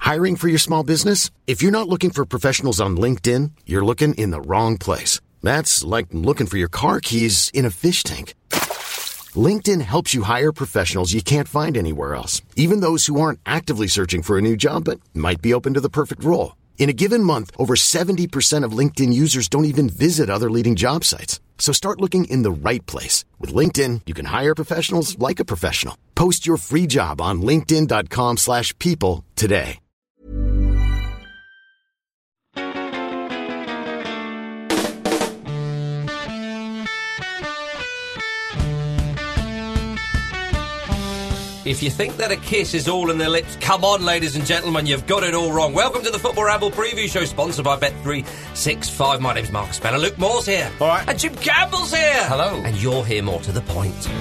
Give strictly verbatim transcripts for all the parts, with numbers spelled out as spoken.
Hiring for your small business? If you're not looking for professionals on LinkedIn, you're looking in the wrong place. That's like looking for your car keys in a fish tank. LinkedIn helps you hire professionals you can't find anywhere else, even those who aren't actively searching for a new job but might be open to the perfect role. In a given month, over seventy percent of LinkedIn users don't even visit other leading job sites. So start looking in the right place. With LinkedIn, you can hire professionals like a professional. Post your free job on linkedin.com slash people today. If you think that a kiss is all in the lips, come on, ladies and gentlemen, you've got it all wrong. Welcome to the Football Ramble Preview Show, sponsored by Bet three sixty-five. My name's Marcus Speller. Luke Moore's here. All right. And Jim Campbell's here. Hello. And you're here more to the point.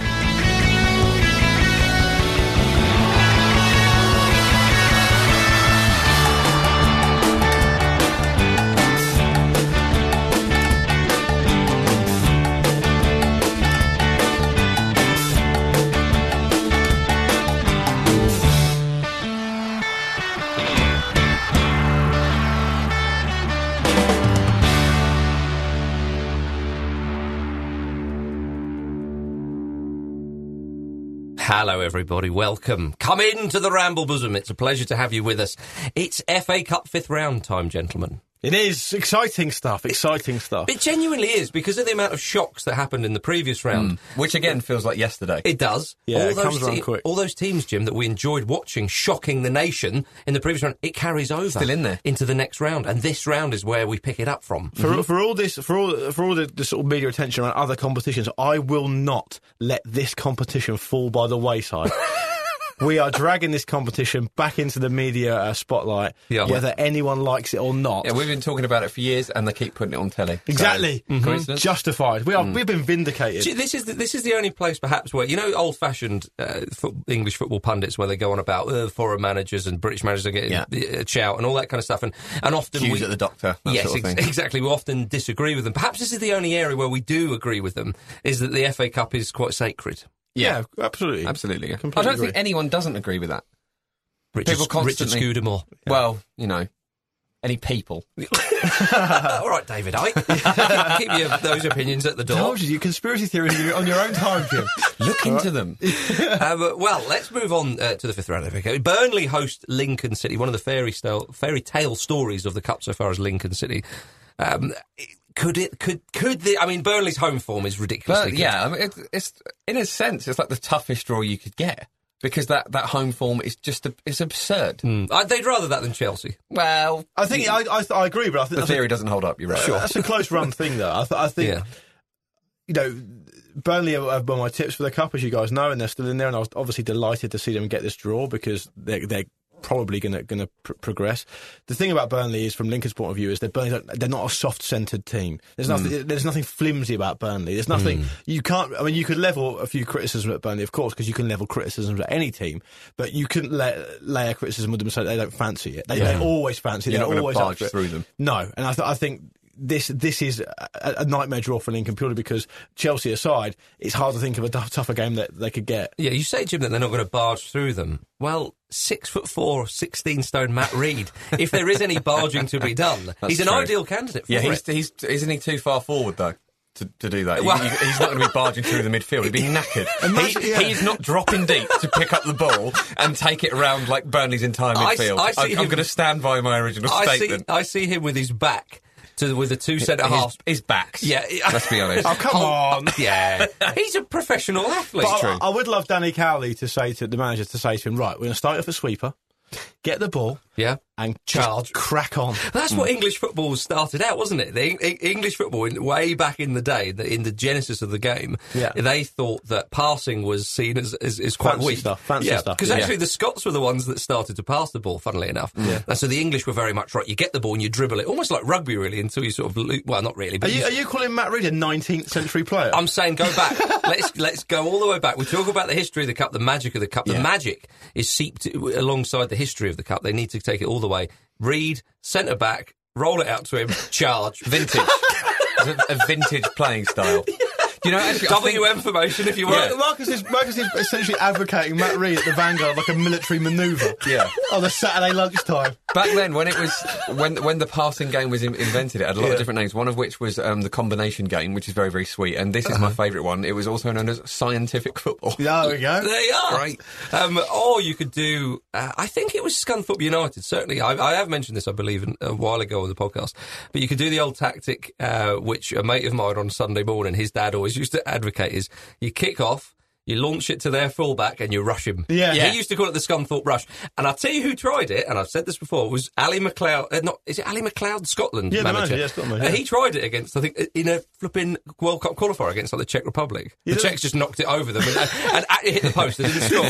Hello, everybody. Welcome. Come into the Ramble Bosom. It's a pleasure to have you with us. It's F A Cup fifth round time, gentlemen. It is. Exciting stuff. Exciting stuff. It genuinely is, because of the amount of shocks that happened in the previous round. Mm. Which, again, feels like yesterday. It does. Yeah, all it those comes around te- quick. All those teams, Jim, that we enjoyed watching, shocking the nation in the previous round, it carries over. Still in there. Into the next round. And this round is where we pick it up from. For, mm-hmm. for all this, for all for all the, the sort of media attention around other competitions, I will not let this competition fall by the wayside. We are dragging this competition back into the media uh, spotlight, yeah. whether anyone likes it or not. Yeah, we've been talking about it for years, and they keep putting it on telly. Exactly. So, mm-hmm. Justified. We are. Mm. We've been vindicated. See, this is the, this is the only place, perhaps, where, you know, old-fashioned uh, foot, English football pundits, where they go on about uh, foreign managers and British managers are getting yeah. a shout and all that kind of stuff, and and often Cues we at the doctor. That yes, sort of ex- exactly. We often disagree with them. Perhaps this is the only area where we do agree with them. Is that the F A Cup is quite sacred. Yeah, yeah, absolutely. Absolutely. Yeah. Completely I don't agree. think anyone doesn't agree with that. Richard, people constantly... Richard Scudamore. Yeah. Well, you know, any people. All right, David Icke. keep, keep your, those opinions at the door. I told you, you conspiracy theories on your own time, Jim. Look into them. um, well, let's move on uh, to the fifth round of the Cup. Burnley host Lincoln City, one of the fairy, style, fairy tale stories of the Cup so far as Lincoln City. Um, could it, could, could the, I mean, Burnley's home form is ridiculously but, good. Yeah, I mean, it's, it's, in a sense, it's like the toughest draw you could get. Because that, that home form is just a, it's absurd. Mm. Uh, they'd rather that than Chelsea. Well, I think you, I, I I agree, but I think the I theory think, doesn't hold up. You're right. Sure, that's a close run thing, though. I, th- I think yeah. you know, Burnley have won my tips for the cup, as you guys know, and they're still in there. And I was obviously delighted to see them get this draw because they're they're probably going to going to pr- progress. The thing about Burnley is, from Lincoln's point of view, is that Burnley don't, they're not a soft-centred team. There's nothing mm. there's nothing flimsy about Burnley. There's nothing mm. you can't. I mean, you could level a few criticisms at Burnley, of course, because you can level criticisms at any team, but you couldn't let, lay a criticism with them and say they don't fancy it. They, yeah. they always fancy it. You're They're not always barge up for through them. No, and I, th- I think. This this is a, a nightmare draw for Lincoln, purely because, Chelsea aside, it's hard to think of a t- tougher game that they could get. Yeah, you say, Jim, that they're not going to barge through them. Well, six foot four, sixteen stone Matt Reed, if there is any barging to be done, That's he's an true. ideal candidate for yeah, it. he's, he's, isn't he too far forward, though? To, to do that. Well, he, he's not going to be barging through the midfield. He'd be knackered. Imagine, he, yeah. He's not dropping deep to pick up the ball and take it around like Burnley's entire midfield. I, I I'm, I'm going to stand by my original I statement. See, I see him with his back to with the two centre halves. His, his backs. Yeah, let's be honest. Oh, come on. Yeah, he's a professional athlete. But True. I, I would love Danny Cowley to say to the manager to say to him, right, we're going to start off a sweeper, get the ball, yeah, and charge, crack on. That's mm. what English football started out, wasn't it? The e- English football, in, way back in the day, the, in the genesis of the game, yeah. they thought that passing was seen as, as, as quite fancy weak. Stuff, fancy yeah, stuff. Because yeah. actually the Scots were the ones that started to pass the ball, funnily enough. Yeah. And so the English were very much, right, you get the ball and you dribble it, almost like rugby, really, until you sort of, lo- well, not really. But are, you, you, are you calling Matt Reed a nineteenth century player? I'm saying go back. let's let's go all the way back. We talk about the history of the Cup, the magic of the Cup. The yeah. magic is seeped alongside the history of the Cup. They need to take it all the way. Reed, centre back, roll it out to him, charge. Vintage. a, a vintage playing style. you know, actually, I W M think, formation, if you Well, want. Marcus is Marcus is essentially advocating Matt Reed at the Vanguard like a military manoeuvre. Yeah. On the Saturday lunchtime. back then, when it was when when the passing game was in, invented, it had a lot Yeah. of different names. One of which was um, the combination game, which is very very sweet. And this is my favourite one. It was also known as scientific football. Yeah, there we go. There you are. Great. Um, or you could do, uh, I think it was Scunthorpe United, certainly. I, I have mentioned this, I believe, in, a while ago on the podcast. But you could do the old tactic, uh, which a mate of mine on Sunday morning, his dad always used to advocate, is you kick off, you launch it to their fullback and you rush him. Yeah. He Yeah. used to call it the Scunthorpe Rush. And I'll tell you who tried it, and I've said this before, was Ali McLeod, uh, not, is it Ali McLeod, Scotland Yeah, the manager? manager, yeah, Scotland, Uh, yeah. he tried it against, I think, in a flipping World Cup qualifier against like the Czech Republic. The Yeah. Czechs just knocked it over them and, and, and it hit the post. They didn't score.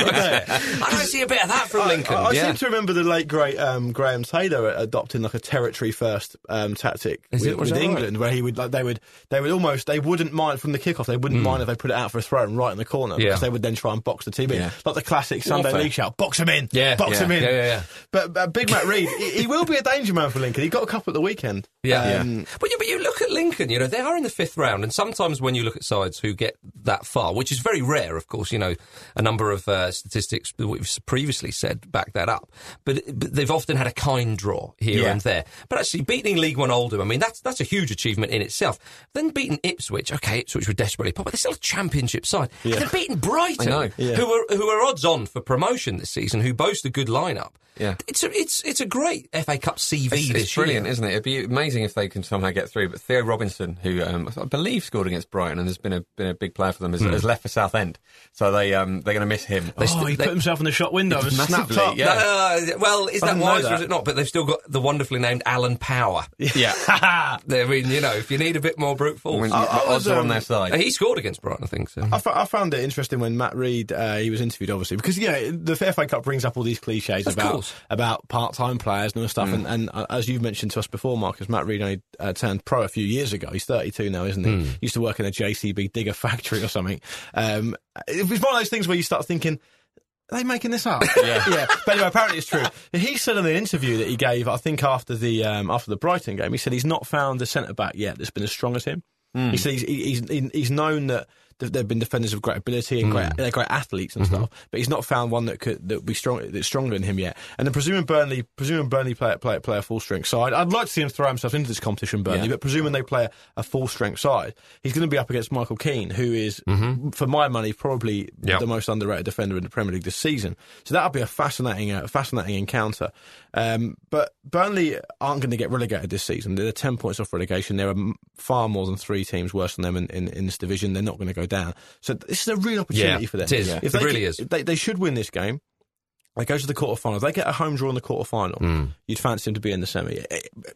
I don't see a bit of that from Lincoln. I, I yeah. seem to remember the late great um, Graham Taylor adopting like a territory first um, tactic Is with, it? Was with that England, where he would like they would they would almost they wouldn't mind from the kickoff. They wouldn't mind if they put it out for a throw and right in the corner Yeah. because they would then try and box the team in, Yeah. like the classic Sunday Warfare. League shout: "Box him in, Yeah, box yeah, him in." yeah, yeah, yeah. But uh, Big Matt Reed, he, he will be a danger man for Lincoln. He got a couple at the weekend. Yeah. Um, But, you, but you look at Lincoln, you know, they are in the fifth round, and sometimes when you look at sides who get that far, which is very rare, of course, you know, a number of uh, statistics that we've previously said back that up, but, but they've often had a kind draw here Yeah. and there. But actually beating League One Oldham, I mean, that's that's a huge achievement in itself. Then beating Ipswich, okay, Ipswich were desperately poor, but they're still a championship side. Yeah. And then beating Brighton, I know. Yeah. who are who are odds on for promotion this season, who boast a good lineup. Yeah. It's a, it's it's a great F A Cup C V It's, this it's brilliant, year. isn't it? It'd be amazing if they can somehow get through. But Theo Robinson, who um, I believe scored against Brighton and has been a been a big player for them, has, Hmm. has left for Southend. So they um, they're going to miss him. They oh, st- he they- put himself in the shop window and snapped Massively, up. yeah. Uh, well, is I that didn't know wise or that. is it not? But they've still got the wonderfully named Alan Power. Yeah. I mean, you know, if you need a bit more brute force. When I- I the was, odds are on um, their side. He scored against Brighton, I think. So. I, f- I found it interesting when Matt Reed uh, he was interviewed, obviously, because yeah, the F A Cup brings up all these cliches Of about course. about part-time players and all this stuff. And, and uh, as you've mentioned to us before, Marcus, Matt Reed only uh, turned pro a few years ago. He's thirty-two now, isn't he? Used to work in a J C B digger factory or something. Um, it was one of those things where you start thinking, are they making this up? Yeah. yeah. But anyway, apparently it's true. He said in an interview that he gave, I think after the um, after the Brighton game, he said he's not found a centre back yet that's been as strong as him. He said he's, he's he's known that th- they've been defenders of great ability and great, they're great athletes and stuff, but he's not found one that could that would be strong that's stronger than him yet. And then presuming Burnley, presuming Burnley play play play a full strength side, I'd like to see him throw himself into this competition, Burnley. Yeah. But presuming they play a, a full strength side, he's going to be up against Michael Keane, who is, for my money, probably Yep. the most underrated defender in the Premier League this season. So that'll be a fascinating, uh, fascinating encounter. Um, but Burnley aren't going to get relegated this season. They're ten points off relegation. There are m- far more than three teams worse than them in, in, in this division. They're not going to go down. So this is a real opportunity Yeah, for them. it is. If It they really can- is. They, they should win this game. They go to the quarterfinals. They get a home draw in the quarterfinal. Hmm. You'd fancy them to be in the semi.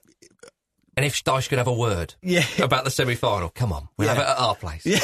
And if Dyche could have a word Yeah. about the semi-final, come on, we'll Yeah. have it at our place. Yeah.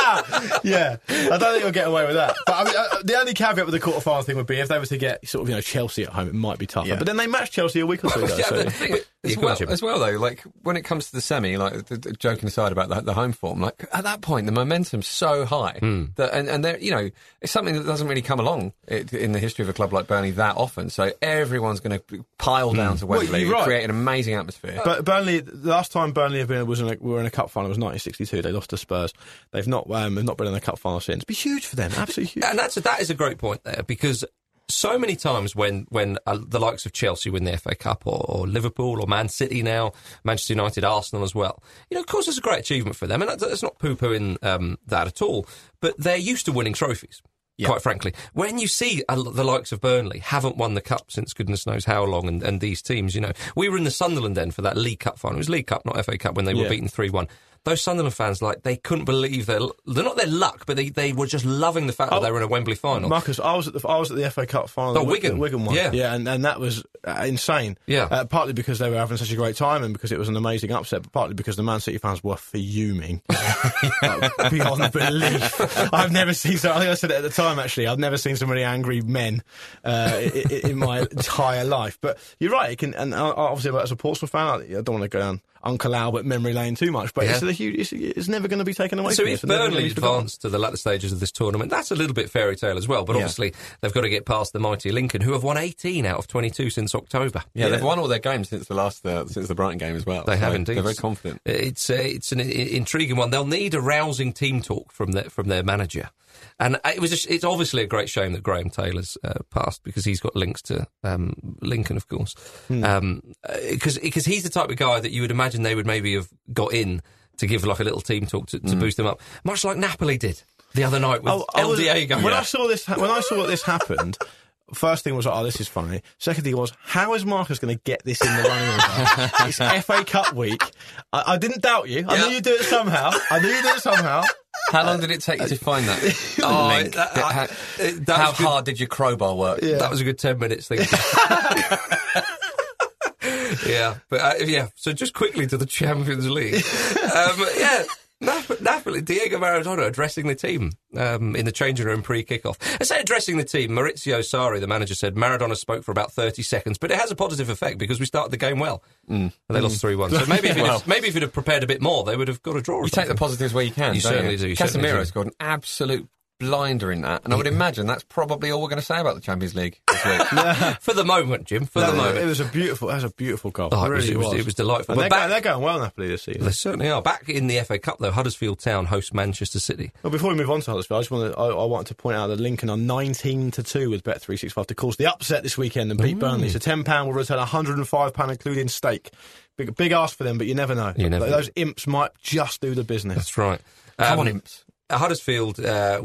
yeah. I don't think he'll get away with that. But I mean, uh, the only caveat with the quarterfinal thing would be if they were to get sort of, you know, Chelsea at home, it might be tougher. Yeah. But then they matched Chelsea a week or two ago. Yeah, so. but the thing- As you can well, imagine. as well, though, like when it comes to the semi, like the, the, joking aside about the, the home form, like at that point the momentum's so high that, and and there, you know, it's something that doesn't really come along it, in the history of a club like Burnley that often. So everyone's going to pile down to Well, Wembley, you're right. create an amazing atmosphere. But Burnley, the last time Burnley have been was in a, were in a cup final was nineteen sixty-two. They lost to Spurs. They've not um, they've not been in a cup final since. It'd be huge for them, absolutely huge. And that's a, that is a great point there, because so many times when when uh, the likes of Chelsea win the F A Cup, or, or Liverpool, or Man City now, Manchester United, Arsenal as well, you know, of course it's a great achievement for them, and that's, that's not poo-pooing um, that at all, but they're used to winning trophies. Quite frankly, when you see uh, the likes of Burnley haven't won the cup since goodness knows how long, and, and these teams, you know, we were in the Sunderland end for that League Cup final. It was League Cup, not F A Cup, when they were Yeah. beaten three one. Those Sunderland fans, like, they couldn't believe their, they're not their luck, but they, they were just loving the fact that Oh, they were in a Wembley final. Marcus, I was at the I was at the F A Cup final. Oh, the Wigan. the Wigan one. Yeah. yeah, and, and that was uh, insane. Yeah. uh, partly because they were having such a great time and because it was an amazing upset, but partly because the Man City fans were fuming like, beyond belief. I've never seen so. I think I said it at the time. Actually, I've never seen so many angry men uh, in, in my entire life. But you're right. It can, and uh, obviously, as a Portsmouth fan, I don't want to go down Uncle Albert memory lane too much, but Yeah. it's, a huge, it's, it's never going to be taken away So from if us. It's never gonna Burnley be forgotten. advance to the latter stages of this tournament, that's a little bit fairy tale as well. But Yeah. obviously, they've got to get past the mighty Lincoln, who have won eighteen out of twenty-two since October. Yeah, Yeah. they've won all their games since the last uh, since the Brighton game as well. They So have indeed. They're very confident. It's uh, it's an I- intriguing one. They'll need a rousing team talk from their from their manager, and it was a, it's obviously a great shame that Graham Taylor's uh, passed because he's got links to um, Lincoln, of course, Hmm. um, because because he's the type of guy that you would imagine they would maybe have got in to give like a little team talk to, to boost them up, much like Napoli did the other night with Oh, I El was- Diego. When Yeah. I saw this, when I saw this happened, first thing was, oh, this is funny. Second thing was, how is Marcus going to get this in the running order? It's F A Cup week. I, I didn't doubt you. I Yeah. knew you'd do it somehow. I knew you'd do it somehow. How long did it take you to find that Oh, link? that- I- how it- that how was good. hard did your crowbar work? Yeah. That was a good ten minutes thing. Yeah, but uh, yeah. So just quickly to the Champions League. Um, yeah, Nap- Napoli, Diego Maradona addressing the team um, in the changing room pre-kickoff. I say addressing the team. Maurizio Sarri, the manager, said Maradona spoke for about thirty seconds, but it has a positive effect because we started the game well. Mm. And they lost three one. So maybe if, you'd Well. have, maybe if you'd have prepared a bit more, they would have got a draw. Or You take the something. positives where you can. You don't certainly do, you certainly Casemiro do. scored an absolute blinder in that, and I would imagine that's probably all we're going to say about the Champions League this week. For the moment, Jim. For the No, moment. it was a beautiful. That was a beautiful goal. Oh, it it was- really it was- it was delightful. And But they're, back- going, they're going well, Napoli, this season. They certainly are. Back in the F A Cup, though, Huddersfield Town host Manchester City. Well, before we move on to Huddersfield, I just want to, I, I want to point out that Lincoln are nineteen to two with Bet three sixty-five to cause the upset this weekend and beat Burnley. So ten pounds will return one hundred five pounds including stake. Big, big ask for them, but you never know. You never Like, know. those imps might just do the business. That's right. Come Um, on, imps. Huddersfield, uh,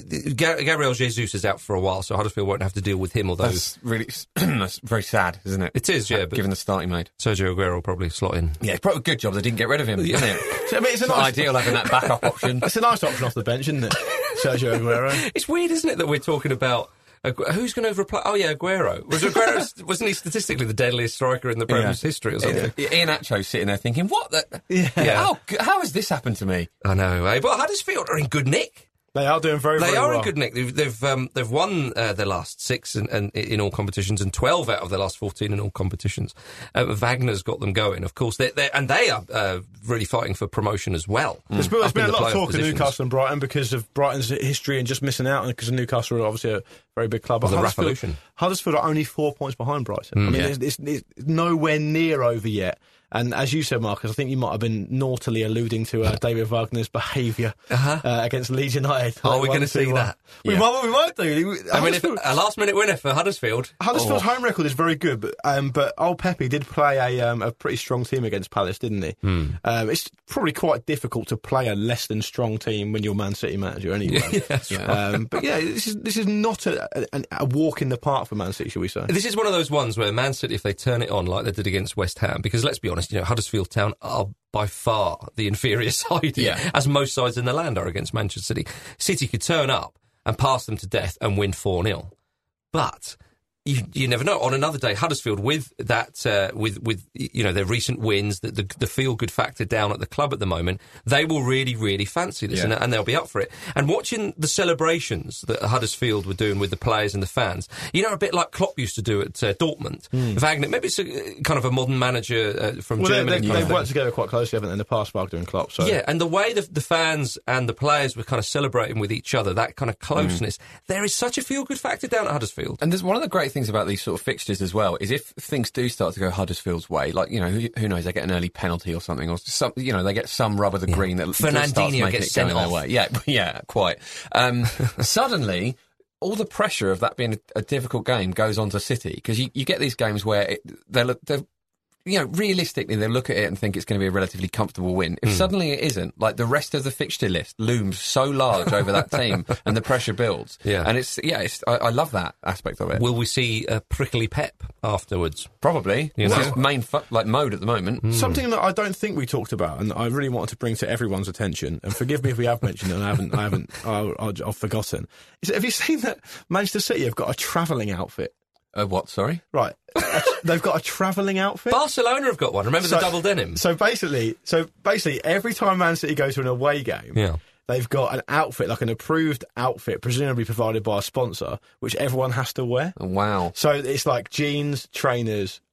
Ga- Gabriel Jesus is out for a while, so Huddersfield won't have to deal with him, although That's really that's very sad, isn't it? it is, yeah, but Given the start he made. Sergio Aguero will probably slot in. Yeah, it's probably a good job they didn't get rid of him, isn't it? So, I mean, it's, a It's not nice, ideal having that backup option. it's a nice option off the bench, isn't it? Sergio Aguero. It's weird, isn't it, that we're talking about Agu- who's going to replace? Oh yeah, Aguero. Was Aguero? Wasn't he statistically the deadliest striker in the Premier's history or something? Ian Acho's sitting there thinking, what the... Yeah. Yeah. How, how has this happened to me? I know, eh? But Huddersfield are in good nick. They are doing very, They very are well. in good nick. They've they've, um, they've won uh, their last six in, in, in all competitions and twelve out of their last fourteen in all competitions. Uh, Wagner's got them going, of course, they they and they are uh, really fighting for promotion as well. There's been, there's Up been in a the lot of playoff talk of positions. Newcastle and Brighton because of Brighton's history and just missing out, and because Newcastle are obviously a very big club. Well, But the Huddersfield, revolution. Huddersfield are only four points behind Brighton. I mean, yeah. it's, it's, it's nowhere near over yet. And as you said, Marcus, I think you might have been naughtily alluding to uh, David Wagner's behaviour Uh-huh. uh, against Leeds United. Oh, Like we're one, gonna two, see one. that. We, Yeah. might, we might do. I mean, if, Huddersfield- a last minute winner for Huddersfield. Huddersfield's home record is very good, but um, but old Pepe did play a um, a pretty strong team against Palace, didn't he? Hmm. Um, it's probably quite difficult to play a less than strong team when you're Man City manager, anyway. Yeah, that's right. Um, but yeah, this is this is not a, a, a walk in the park for Man City, shall we say? This is one of those ones where Man City, if they turn it on like they did against West Ham, because let's be honest, you know, Huddersfield Town are by far the inferior side, here, Yeah. as most sides in the land are against Manchester City. City could turn up and pass them to death and win four nil. But you, you never know. On another day, Huddersfield, with that, uh, with with you know their recent wins, the, the, the feel good factor down at the club at the moment, they will really, really fancy this, Yeah. and, and they'll be up for it. And watching the celebrations that Huddersfield were doing with the players and the fans, you know, a bit like Klopp used to do at uh, Dortmund. Wagner, maybe it's a, kind of a modern manager uh, from Well, they, Germany. they, kind of they've thing. worked together quite closely, haven't they, in the past, Wagner and Klopp? So. Yeah, and the way the, the fans and the players were kind of celebrating with each other, that kind of closeness, there is such a feel-good factor down at Huddersfield. And there's one of the great things about these sort of fixtures as well is if things do start to go Huddersfield's way, like, you know, who, who knows, they get an early penalty or something, or some, you know, they get some rub of the green that Fernandinho starts making gets it sent going their off. way. Yeah, yeah, quite. Um, suddenly, all the pressure of that being a, a difficult game goes on to City, because you, you get these games where it, they're, they're you know, realistically, they look at it and think it's going to be a relatively comfortable win. If suddenly it isn't, like the rest of the fixture list looms so large over that team, and the pressure builds. Yeah. and it's yeah, it's, I, I love that aspect of it. Will we see a prickly Pep afterwards? Probably, You it's know. his main fu- like mode at the moment. Something that I don't think we talked about, and I really wanted to bring to everyone's attention, and forgive me if we have mentioned it, and I haven't, I haven't, I, I, I've forgotten. Is, have you seen that Manchester City have got a travelling outfit? Uh, what? Sorry. Right, they've got a travelling outfit. Barcelona have got one. Remember the double denim? So basically, so basically, every time Man City go to an away game, Yeah. they've got an outfit, like an approved outfit, presumably provided by a sponsor, which everyone has to wear. Oh, wow. So it's like jeans, trainers,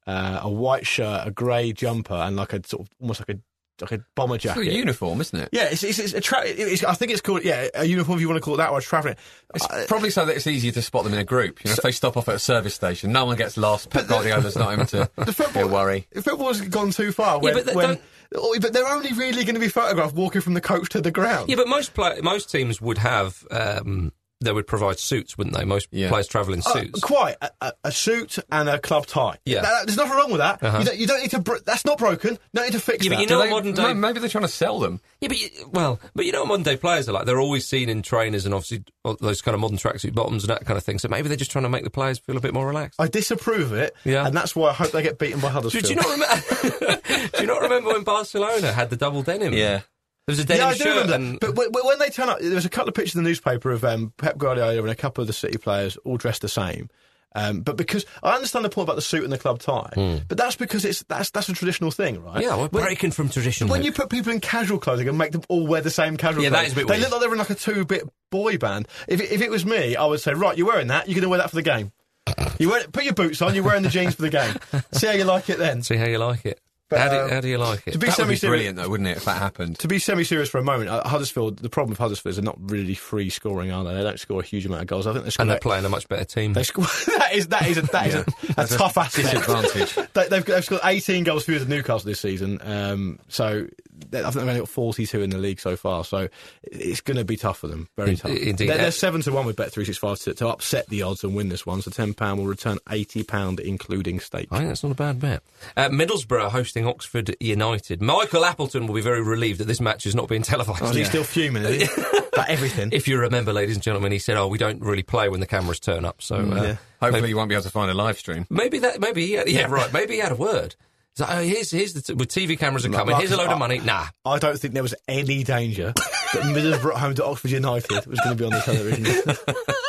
uh, a white shirt, a grey jumper, and like a sort of almost like a like a bomber jacket. It's a uniform, isn't it? Yeah, it's it's, it's a tra- it's, I think it's called yeah a uniform if you want to call it that, or a travelling. It's uh, probably so that it's easier to spot them in a group. You know, so, if they stop off at a service station, no one gets lost. Pep Guardiola's not having to the football, yeah, worry. Football's gone too far. When, yeah, but, when, oh, but they're only really going to be photographed walking from the coach to the ground. Yeah, but most play- most teams would have. Um, They would provide suits, wouldn't they? Most yeah. players travel in suits. Uh, quite. A, a, a suit and a club tie. Yeah. That, there's nothing wrong with that. Uh-huh. You, don't, you don't need to... Br- that's not broken. You don't need to fix Yeah, but that. you know Do what they- modern day... Maybe they're trying to sell them. Yeah, but you, well, but you know what modern day players are like? They're always seen in trainers and obviously those kind of modern tracksuit bottoms and that kind of thing. So maybe they're just trying to make the players feel a bit more relaxed. I disapprove of it, Yeah. and that's why I hope they get beaten by Huddersfield. Do, do you not remember? do you not remember when Barcelona had the double denim? Yeah. There was a denim Yeah, I do shirt. remember And, that. But w- w- when they turn up, there was a couple of pictures in the newspaper of um, Pep Guardiola and a couple of the City players all dressed the same. Um, but because I understand the point about the suit and the club tie, Mm. but that's because it's that's that's a traditional thing, right? yeah, we're When- breaking from tradition. When Luke. you put people in casual clothing and make them all wear the same casual Yeah, that clothing, is a bit they weird. look like they're in like a two-bit boy band. If it, if it was me, I would say, right, you're wearing that, you're going to wear that for the game. You wear, put your boots on, you're wearing the jeans for the game. See how you like it then. See how you like it. But, how, do, um, how do you like it? To be That would be semi-serious, brilliant, though, wouldn't it, if that happened? to be semi-serious for a moment, uh, Huddersfield, the problem with Huddersfield is they're not really free scoring, are they? They don't score a huge amount of goals. I think they score And they're like- playing a much better team. They score. that is that is a that is a, a tough aspect. Disadvantage. they, they've, they've scored eighteen goals fewer than Newcastle this season. Um, so they, I think they've only got forty-two in the league so far. So it's going to be tough for them. Very In- tough. indeed. They're, they're seven to one with Bet three sixty-five to, to upset the odds and win this one. So ten pound will return eighty pound including stake. I think that's not a bad bet. Uh, Middlesbrough hosting Oxford United. Michael Appleton will be very relieved that this match is not being televised. Oh, is he still fuming? Is he? About everything. If you remember, ladies and gentlemen, he said, "Oh, we don't really play when the cameras turn up." So uh, yeah. Hopefully you won't be able to find a live stream. maybe that, maybe he had, yeah, right. Maybe he had a word. He's like, oh, here's here's the t- with T V cameras are Like- coming. like- Here's a load I- of money. Nah, I don't think there was any danger that Middlesbrough at home to Oxford United was going to be on the television.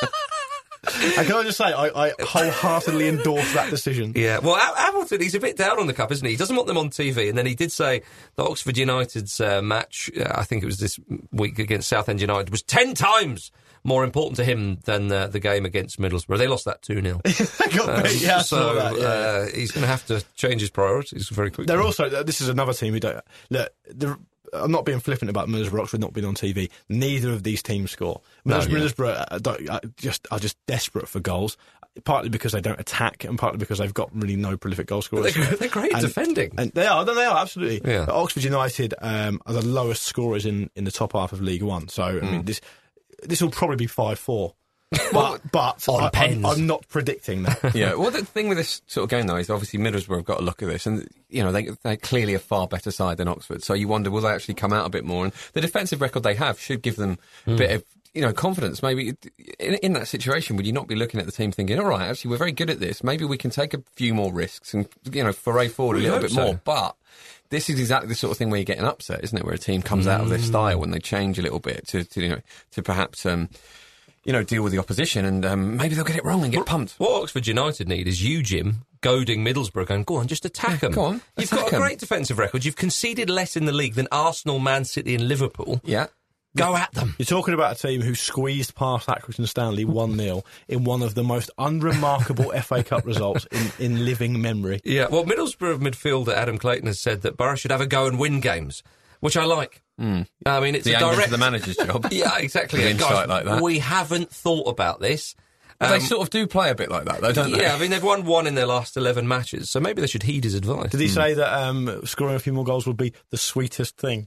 And can I just say, I, I wholeheartedly endorse that decision. yeah. Well, A- Appleton, he's a bit down on the cup, isn't he? He doesn't want them on T V. And then he did say the Oxford United's uh, match, uh, I think it was this week against Southend United, was ten times more important to him than uh, the game against Middlesbrough. They lost that two nil. They got beat, yeah, I so saw that, yeah. uh, he's going to have to change his priorities very quickly. They're also, this is another team who don't, look, the, I'm not being flippant about Middlesbrough, Oxford not being on T V. Neither of these teams score. No, Middlesbrough, yeah. Middlesbrough uh, don't, uh, just, are just desperate for goals, partly because they don't attack and partly because they've got really no prolific goal scorers. They're, they're great at And- defending. And they are, they are, absolutely. Yeah. But Oxford United um, are the lowest scorers in, in the top half of League One. So, I Hmm. mean, this this will probably be five four. But, but On I, I'm, pens. I'm not predicting that. Yeah, well, the thing with this sort of game, though, is obviously Middlesbrough have got to look at this, and, you know, they, they're clearly a far better side than Oxford, so you wonder, will they actually come out a bit more? And the defensive record they have should give them a bit of, you know, confidence. Maybe in, in that situation, would you not be looking at the team thinking, all right, actually, we're very good at this, maybe we can take a few more risks and, you know, foray forward a We little hope bit so. more, but... This is exactly the sort of thing where you get an upset, isn't it? Where a team comes out of their style and they change a little bit to, to you know, to perhaps, um, you know, deal with the opposition, and um, maybe they'll get it wrong and get pumped. What Oxford United need is you, Jim, goading Middlesbrough, going, go on, just attack them. go on, You've attack got a 'em. great defensive record. You've conceded less in the league than Arsenal, Man City and Liverpool. Yeah. Go at them. You're talking about a team who squeezed past Accrington Stanley one nil in one of the most unremarkable F A Cup results in, in living memory. Yeah, well, Middlesbrough midfielder Adam Clayton has said that Borough should have a go and win games, which I like. I mean, it's The a angle direct... to the manager's job. Yeah, exactly. An Yeah, insight guys, like that. we haven't thought about this. But they Um, sort of do play a bit like that, though, don't they? yeah, I mean, they've won one in their last eleven matches, so maybe they should heed his advice. Did he say that um, scoring a few more goals would be the sweetest thing?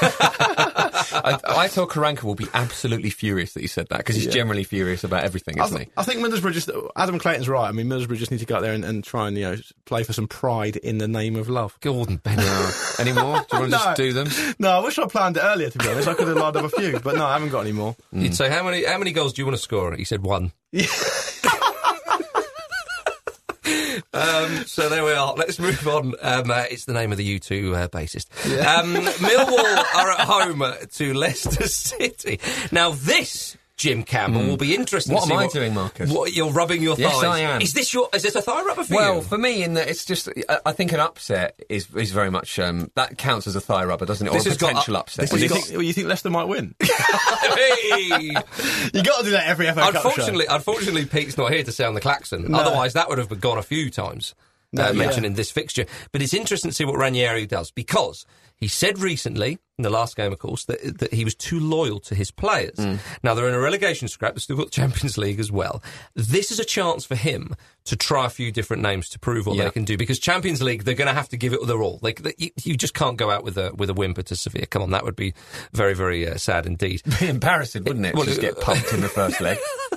I, I thought Karanka will be absolutely furious that he said that, because he's Yeah. generally furious about everything, I, isn't th- he? I think Middlesbrough just... Adam Clayton's right. I mean, Middlesbrough just need to go out there and, and try and, you know, play for some pride in the name of love. Gordon Bennett. Any more? Do you want to No. just do them? No, I wish I planned it earlier, to be honest. I could have lined up a few, but no, I haven't got any more. You'd say, how many how many goals do you want to score? He said one. Um, so there we are. Let's move on. Um, uh, it's the name of the U two uh, bassist. Um, Millwall are at home uh, to Leicester City. Now this, Jim Campbell, will be interesting. What to see am I doing, Marcus? What you're rubbing your Yes, thighs. I am. Is this your? Is this a thigh rubber for Well, you? for me, in that it's just, I, I think an upset is is very much um, that counts as a thigh rubber, doesn't it? Or This a has got potential up- upset. this Well, has you, got- think, well, you think Leicester might win? Hey! You got to do that every F A Cup show. Unfortunately, unfortunately, Pete's not here to sound the klaxon. No. Otherwise, that would have gone a few times. uh, yeah. mentioned in this fixture. But it's interesting to see what Ranieri does, because he said recently, in the last game, of course, that, that he was too loyal to his players. Mm. Now, they're in a relegation scrap. They've still got the Champions League as well. This is a chance for him to try a few different names to prove what yeah. they can do, because Champions League, they're going to have to give it their all. Like, they, you, you just can't go out with a with a whimper to Sevilla. Come on, that would be very, very uh, sad indeed. Be embarrassing, wouldn't it? Well, just get pumped in the first leg.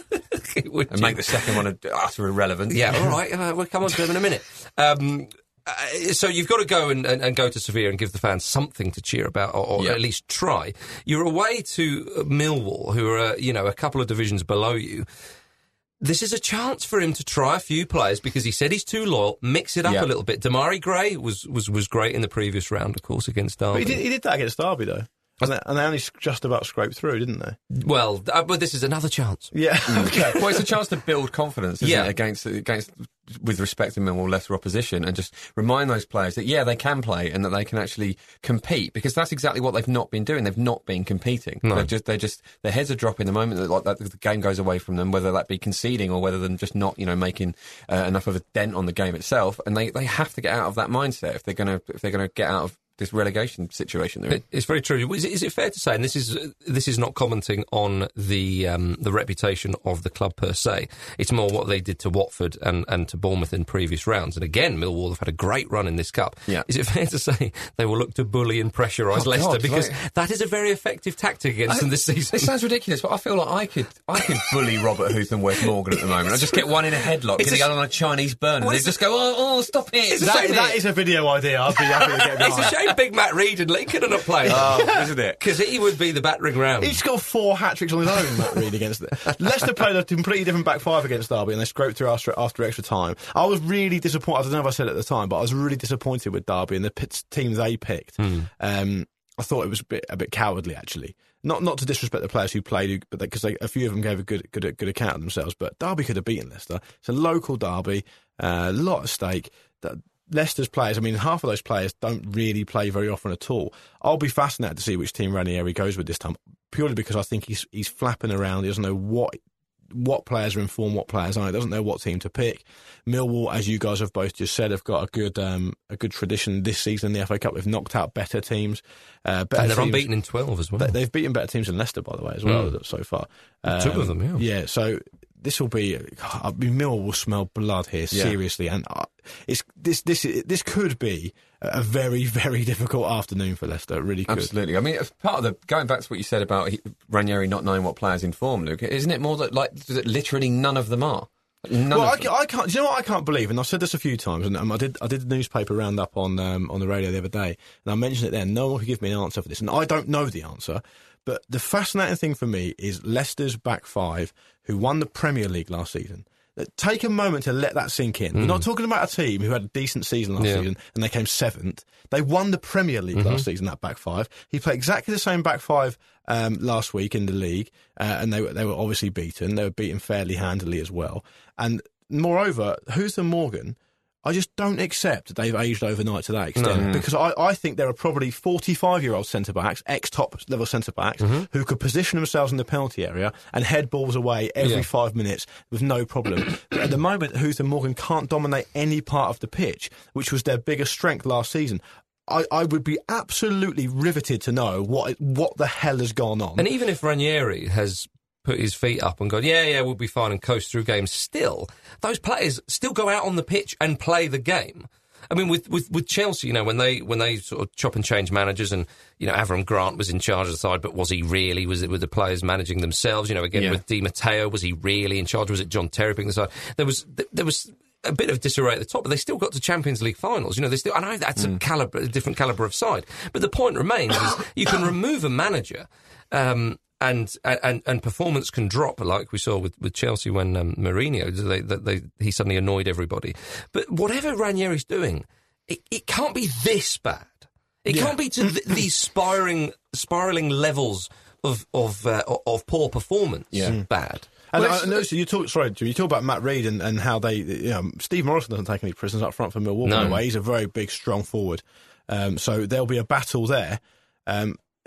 It would and make the second one utter irrelevant. Yeah, all right. Uh, we'll come on to them in a minute. Um, Uh, so you've got to go and, and, and go to Sevilla and give the fans something to cheer about, or, or yeah. at least try. You're away to Millwall, who are, uh, you know, a couple of divisions below you. This is a chance for him to try a few players, because he said he's too loyal. Mix it up yeah. a little bit. Damari Gray was, was, was great in the previous round, of course, against Derby. But he did, he did that against Derby, though. And they, and they only just about scraped through, didn't they? Well, uh, but this is another chance. Yeah. Okay. Well, it's a chance to build confidence, isn't yeah. it, against against with respect to Millwall lesser opposition, and just remind those players that yeah, they can play and that they can actually compete, because that's exactly what they've not been doing. They've not been competing. No. They're just they just their heads are dropping the moment that like that, the game goes away from them, whether that be conceding or whether they're just not you know making uh, enough of a dent on the game itself, and they, they have to get out of that mindset if they're gonna if they're gonna get out of this relegation situation they're in. It's very true. Is it, is it fair to say, and this is this is not commenting on the um, the reputation of the club per se, it's more what they did to Watford and, and to Bournemouth in previous rounds. And again, Millwall have had a great run in this cup. Yeah. Is it fair to say they will look to bully and pressurise oh, Leicester? God, because like, that is a very effective tactic against I, them this season. It sounds ridiculous, but I feel like I could I could bully Robert Huth and Wes Morgan at the moment. I just get one in a headlock, get the other on a Chinese burn, and they just go, oh, oh stop it. That, that is a video idea. I'd be happy to get It's a shame Big Matt Reed and Lincoln are not playing. Oh, isn't it? Because he would be the battering ram. He's got four hat-tricks on his own, Matt Reed, against it. Leicester played a completely different back five against Derby, and they scraped through after, after extra time. I was really disappointed. I don't know if I said it at the time, but I was really disappointed with Derby and the p- team they picked. Mm. Um, I thought it was a bit, a bit cowardly, actually. Not not to disrespect the players who played, but because a few of them gave a good good good account of themselves. But Derby could have beaten Leicester. It's a local derby, a uh, lot at stake. That Leicester's players, I mean, half of those players don't really play very often at all. I'll be fascinated to see which team Ranieri goes with this time, purely because I think he's he's flapping around. He doesn't know what what players are in form, what players aren't. He doesn't know what team to pick. Millwall, as you guys have both just said, have got a good um, a good tradition this season in the F A Cup. They've knocked out better teams. Uh, better and they're teams. unbeaten in twelve as well. They, they've beaten better teams than Leicester, by the way, as well, mm. so far. Um, Two of them, yeah. Yeah, so this will be... I mean, Millwall will smell blood here, yeah. seriously. And uh, it's this this this could be a very, very difficult afternoon for Leicester. It really could. Absolutely. I mean, part of the... Going back to what you said about he, Ranieri not knowing what players in form, Luke, isn't it more that, like, that literally none of them are? None well, of I, I can't. Do you know what I can't believe? And I've said this a few times. And um, I did. I did the newspaper roundup on um, on the radio the other day, and I mentioned it then. No one could give me an answer for this, and I don't know the answer. But the fascinating thing for me is Leicester's back five, who won the Premier League last season. Take a moment to let that sink in. Mm. We're not talking about a team who had a decent season last yeah. season and they came seventh. They won the Premier League mm-hmm. last season, that back five. He played exactly the same back five um, last week in the league, uh, and they were, they were obviously beaten. They were beaten fairly handily as well. And moreover, Huth and Morgan, I just don't accept that they've aged overnight to that extent. No. Because I, I think there are probably forty-five-year-old centre-backs, ex-top level centre-backs, mm-hmm. who could position themselves in the penalty area and head balls away every yeah. five minutes with no problem. But at the moment, Huth and Morgan can't dominate any part of the pitch, which was their biggest strength last season. I, I would be absolutely riveted to know what what the hell has gone on. And even if Ranieri has put his feet up and gone, yeah, yeah, we'll be fine and coast through games, still, those players still go out on the pitch and play the game. I mean, with, with, with Chelsea, you know, when they when they sort of chop and change managers and, you know, Avram Grant was in charge of the side, but was he really? Was it with the players managing themselves? You know, again, yeah. with Di Matteo, was he really in charge? Was it John Terry picking the side? There was, there was a bit of disarray at the top, but they still got to Champions League finals. You know, they still, I know that's mm. a caliber, a different calibre of side, but the point remains is you can remove a manager, um, And, and and performance can drop, like we saw with, with Chelsea when um, Mourinho, they, they, they, he suddenly annoyed everybody. But whatever Ranieri's doing, it, it can't be this bad. It yeah. can't be to th- these spiraling spiraling levels of of uh, of poor performance yeah. bad. And well, I noticed you talk. Sorry, Jim, you talk about Matt Reed and, and how they. You know, Steve Morrison doesn't take any prisoners up front for Millwall. No. By the way, he's a very big, strong forward. Um, so there'll be a battle there. Um,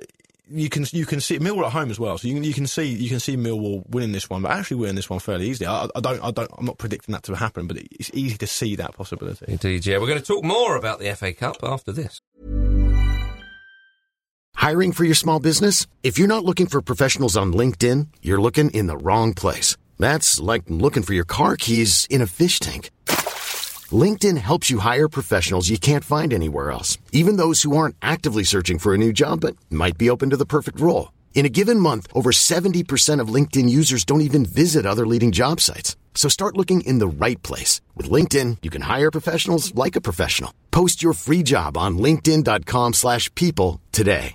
you can you can see Millwall at home as well, so you can you can see you can see Millwall winning this one, but actually winning this one fairly easily. I, I don't I don't I'm not predicting that to happen, but it's easy to see that possibility. Indeed, yeah. We're going to talk more about the F A Cup after this. Hiring for your small business? If you're not looking for professionals on LinkedIn, you're looking in the wrong place. That's like looking for your car keys in a fish tank. LinkedIn helps you hire professionals you can't find anywhere else, even those who aren't actively searching for a new job but might be open to the perfect role. In a given month, over seventy percent of LinkedIn users don't even visit other leading job sites. So start looking in the right place. With LinkedIn, you can hire professionals like a professional. Post your free job on linkedin.com slash people today.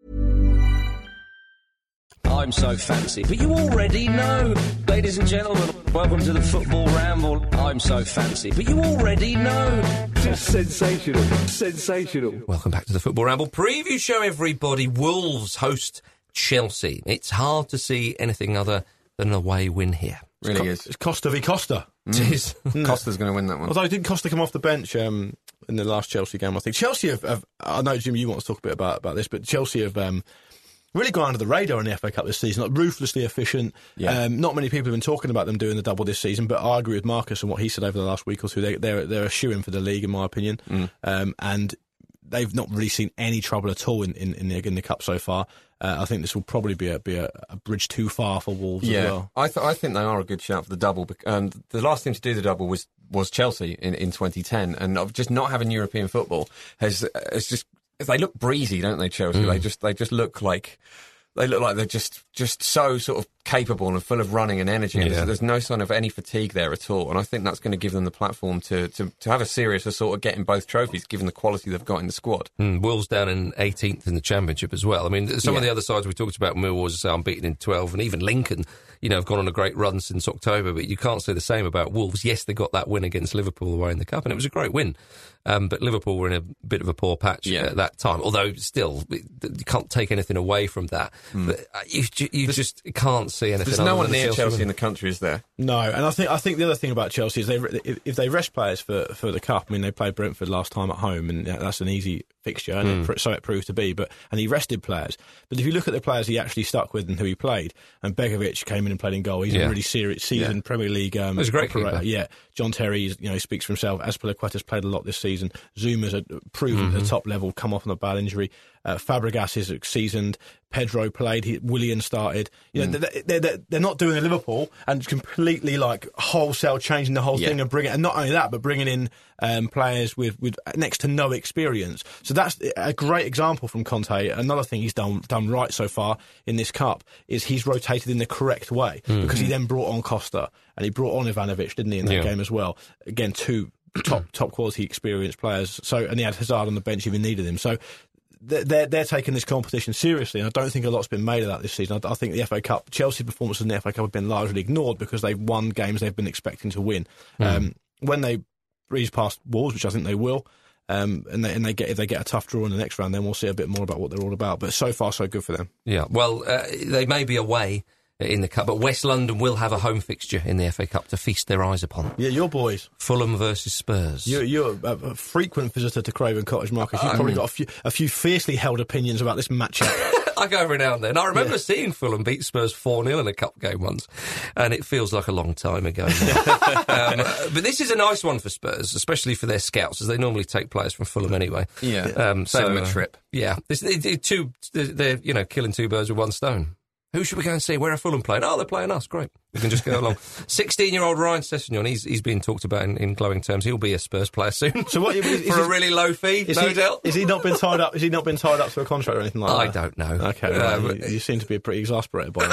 I'm so fancy, but you already know. Ladies and gentlemen, welcome to the Football Ramble. I'm so fancy, but you already know. Sensational. Sensational. Welcome back to the Football Ramble preview show, everybody. Wolves host Chelsea. It's hard to see anything other than an away win here. Really is. It's Costa v Costa. It is. Costa's going to win that one. Although didn't Costa come off the bench um, in the last Chelsea game? I think Chelsea have, have. I know, Jim, you want to talk a bit about about this, but Chelsea have. Um, Really gone under the radar in the F A Cup this season, like ruthlessly efficient. Yeah. Um, not many people have been talking about them doing the double this season, but I agree with Marcus and what he said over the last week or two. They, they're they're a shoo-in for the league, in my opinion, Mm. um, and they've not really seen any trouble at all in, in, in, the, in the Cup so far. Uh, I think this will probably be a be a, a bridge too far for Wolves yeah. as well. I th- I think they are a good shout for the double. Um, the last team to do the double was was Chelsea in, in twenty ten, and just not having European football has has just they look breezy, don't they? Chelsea, mm. they just they just look like. They look like they're just, just so sort of capable and full of running and energy. And Yeah. there's, there's no sign of any fatigue there at all. And I think that's going to give them the platform to, to, to have a serious sort of getting both trophies, given the quality they've got in the squad. Mm, Wolves down in eighteenth in the Championship as well. I mean, some Yeah. of the other sides we talked about, Millwall was unbeaten in twelve, and even Lincoln, you know, have gone on a great run since October, but you can't say the same about Wolves. Yes, they got that win against Liverpool away in the Cup, and it was a great win. Um, but Liverpool were in a bit of a poor patch Yeah. at that time, although still, you can't take anything away from that. Mm. But you, you just can't see anything. There's other no one than near Chelsea, Chelsea win. in the country, is there? No, and I think I think the other thing about Chelsea is they if, if they rest players for, for the Cup. I mean, they played Brentford last time at home, and that's an easy fixture, and Mm. it, so it proved to be. But and he rested players. But if you look at the players he actually stuck with and who he played, and Begovic came in and played in goal. He's Yeah. a really serious seasoned Yeah. Premier League. Um, He was a great operator. keeper. Yeah, John Terry, you know, speaks for himself. Azpilicueta's played a lot this season. Zuma's a proven Mm-hmm. at the top level, come off on a bad injury. Uh, Fabregas is seasoned. Pedro played. He, Willian started. You know, Mm. they're, they're, they're not doing a Liverpool and completely like wholesale changing the whole Yeah. thing and bringing, and not only that, but bringing in um, players with, with next to no experience. So that's a great example from Conte. Another thing he's done done right so far in this Cup is he's rotated in the correct way Mm-hmm. because he then brought on Costa and he brought on Ivanovic, didn't he, in that Yeah. game as well? Again, two top top quality experienced players. So and he had Hazard on the bench if he needed him. So. They're, they're taking this competition seriously, and I don't think a lot's been made of that this season. I, I think the F A Cup, Chelsea's performances in the F A Cup have been largely ignored because they've won games they've been expecting to win. Mm. Um, when they breeze past Wolves, which I think they will, um, and, they, and they get if they get a tough draw in the next round, then we'll see a bit more about what they're all about. But so far, so good for them. Yeah, well, uh, they may be away in the Cup, but West London will have a home fixture in the F A Cup to feast their eyes upon. Yeah, your boys. Fulham versus Spurs. You're, you're a, a frequent visitor to Craven Cottage, Marcus. You've probably got a few, a few fiercely held opinions about this matchup. I go every now and then. I remember Yeah. seeing Fulham beat Spurs four nil in a cup game once, and it feels like a long time ago now. um, but this is a nice one for Spurs, especially for their scouts, as they normally take players from Fulham anyway. Yeah. Um, Save them so, a trip. Yeah. This, they, they, two, they're, they're, you know, killing two birds with one stone. Who should we go and see? Where are Fulham playing? Oh, they're playing us. Great. We can just go along. sixteen-year-old Ryan Sessegnon, he's he's being talked about in, in glowing terms. He'll be a Spurs player soon. So what- is- is for a he- really low fee, Is no he, doubt. Is he not been tied up? Has he not been tied up to a contract or anything like I that? don't know. Okay, right. Um, you, you seem to be pretty exasperated by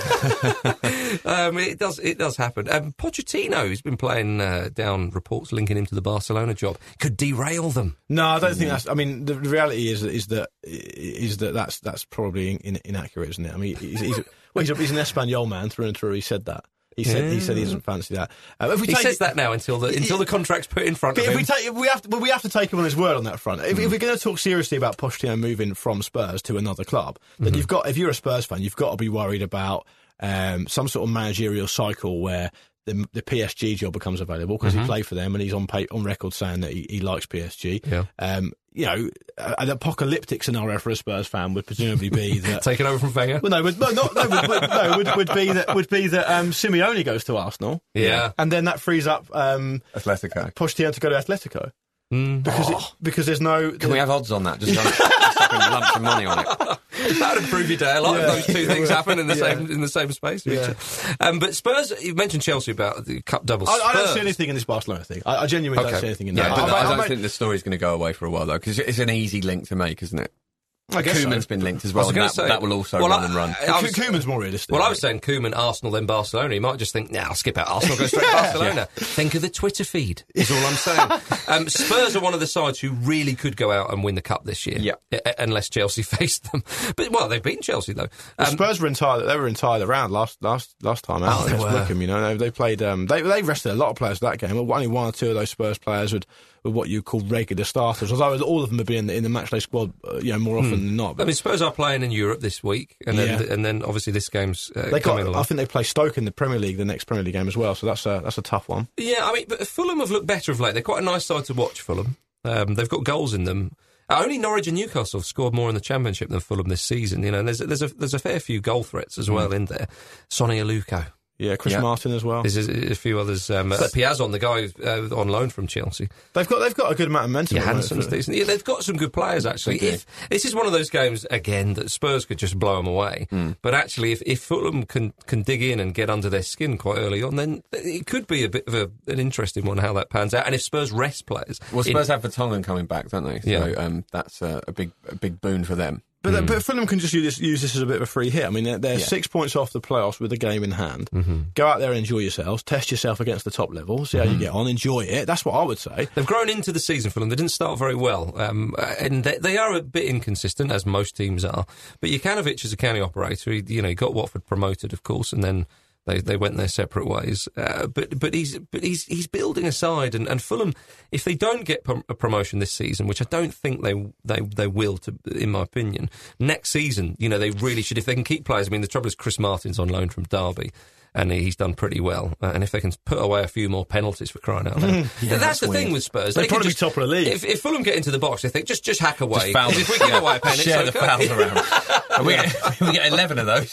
that. um, it does it does happen. Um, Pochettino, who's been playing uh, down reports linking him to the Barcelona job, could derail them. No, I don't think that's. I mean, the reality is is that is that that's that's probably in, inaccurate, isn't it? I mean, he's, he's, well, he's, a, he's an Espanol man through and through. He said that. He said Yeah. he said he doesn't fancy that. Um, if we He take says it- that now until the until the contract's put in front But of if him. we take, if we have to, well, we have to take him on his word on that front. If, Mm. if we're going to talk seriously about Pochettino moving from Spurs to another club, then Mm-hmm. you've got, if you're a Spurs fan, you've got to be worried about um, some sort of managerial cycle where the, the P S G job becomes available because he played for them and he's on pay, on record saying that he, he likes P S G. Mm-hmm. Yeah. Um, you know, an apocalyptic scenario for a Spurs fan would presumably be that taken over from Wenger. Well, no, would, no, not, no, would, would, no would, would be that would be that um, Simeone goes to Arsenal. Yeah, and then that frees up um, Atletico. Pochettino to go to Atletico. Mm. Because oh. it, because there's no. Can we have odds on that? Just lump some money on it. That would improve your day a lot Yeah. if those two things happen in the Yeah. same in the same space. Yeah. Um, but Spurs, you mentioned Chelsea about the cup double. I, I don't Spurs- see anything in this Barcelona thing. I, I genuinely Okay. don't see anything in Yeah, that. but I, I, don't I, I, think the story's going to go away for a while, though, because it's an easy link to make, isn't it? I guess Koeman's so. been linked as I was well, and gonna that, say- that will also Well, run I- and run. I- I was- Koeman's more realistic. Well, I was saying Koeman, Arsenal, then Barcelona. You might just think, nah, I'll skip out Arsenal, go straight to Barcelona. Think of the Twitter feed, is all I'm saying. um, Spurs are one of the sides who really could go out and win the cup this year, Yeah. I- unless Chelsea faced them. But, well, they've beaten Chelsea, though. Um, Spurs were entirely they were entirely around last last last time out Oh, they against were. Wickham. You know, they, they played. Um, they they rested a lot of players for that game. Well, only one or two of those Spurs players would were what you call regular starters. Although all of them would be in the in the matchday squad, uh, you know, more often than not. I But mean, Spurs are playing in Europe this week, and then Yeah. and then obviously this game's uh, they got. coming along. I think they play Stoke in the Premier League the next Premier League game as well. So that's a that's a tough one. Yeah, I mean, but Fulham have looked better of late. They're quite a nice side to watch, Fulham. Um, they've got goals in them. Uh, only Norwich and Newcastle have scored more in the Championship than Fulham this season. You know, and there's there's a there's a fair few goal threats as well in there. Sonny Aluko. Yeah, Chris Yeah. Martin as well. There's a, a few others. Um, uh, Piazon, the guy uh, on loan from Chelsea. They've got they've got a good amount of momentum. Johansson's for- decent. Yeah, they've got some good players, actually. They do. If this is one of those games, again, that Spurs could just blow them away. But actually, if, if Fulham can, can dig in and get under their skin quite early on, then it could be a bit of a, an interesting one, how that pans out. And if Spurs rest players... Well, in- Spurs have Vertonghen coming back, don't they? So Yeah. um, that's uh, a big a big boon for them. But, mm. but Fulham can just use this, use this as a bit of a free hit. I mean, they're, they're Yeah. six points off the playoffs with the game in hand. Mm-hmm. Go out there and enjoy yourselves. Test yourself against the top level. See how you get on. Enjoy it. That's what I would say. They've grown into the season for them. They didn't start very well, um, and they, they are a bit inconsistent, as most teams are. But Jukanovic is a county operator. He, you know, he got Watford promoted, of course, and then they they went their separate ways. Uh, but but he's but he's he's building a side, and, and Fulham, if they don't get prom- a promotion this season, which I don't think they they they will, to in my opinion, next season, you know, they really should. If they can keep players, I mean, the trouble is Chris Martin's on loan from Derby. And he's done pretty well. Uh, and if they can put away a few more penalties, for crying out loud. Yeah, that's, that's the weird. thing with Spurs. They'd They can probably be just, top of the league. If, if Fulham get into the box, they think, just just hack away. Just foul 'Cause if we give away a pen, it's Share the okay. fouls around. And we, get, we get eleven of those.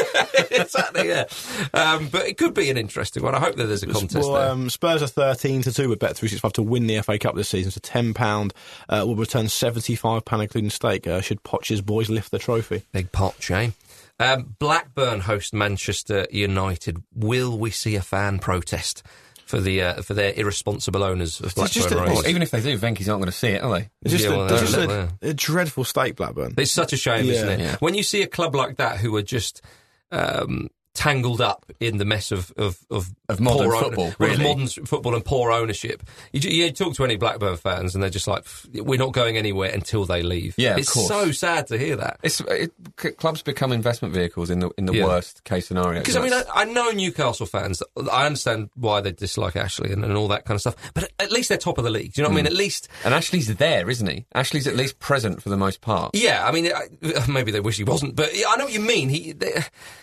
Exactly, yeah. Um, but it could be an interesting one. I hope that there's a contest Well, there. um, Spurs are thirteen to two with Bet three sixty-five to win the F A Cup this season. So ten pounds uh, will return seventy-five pounds including stake. Uh, should Poch's boys lift the trophy? Big pot, Shane. Um, Blackburn host Manchester United. Will we see a fan protest for the uh, for their irresponsible owners of Blackburn just a- Rovers? Well, even if they do, Venky's not going to see it, are they? It's just, Yeah, a, well, it's just they're- a, they're- a dreadful stake, Blackburn. It's such a shame, Yeah. isn't it? Yeah. When you see a club like that who are just um, tangled up in the mess of of, of, Of modern poor own- football, well, of really. modern s- football and poor ownership. You, ju- you talk to any Blackburn fans, and they're just like, "We're not going anywhere until they leave." Yeah, of it's course. so sad to hear that. It's it, c- clubs become investment vehicles in the in the Yeah. worst case scenario. Because I mean, I, I know Newcastle fans. I understand why they dislike Ashley and, and all that kind of stuff. But at least they're top of the league. Do you know what I mean? At least. and Ashley's there, isn't he? Ashley's at least present for the most part. Yeah, I mean, I, maybe they wish he wasn't, but I know what you mean. He, they,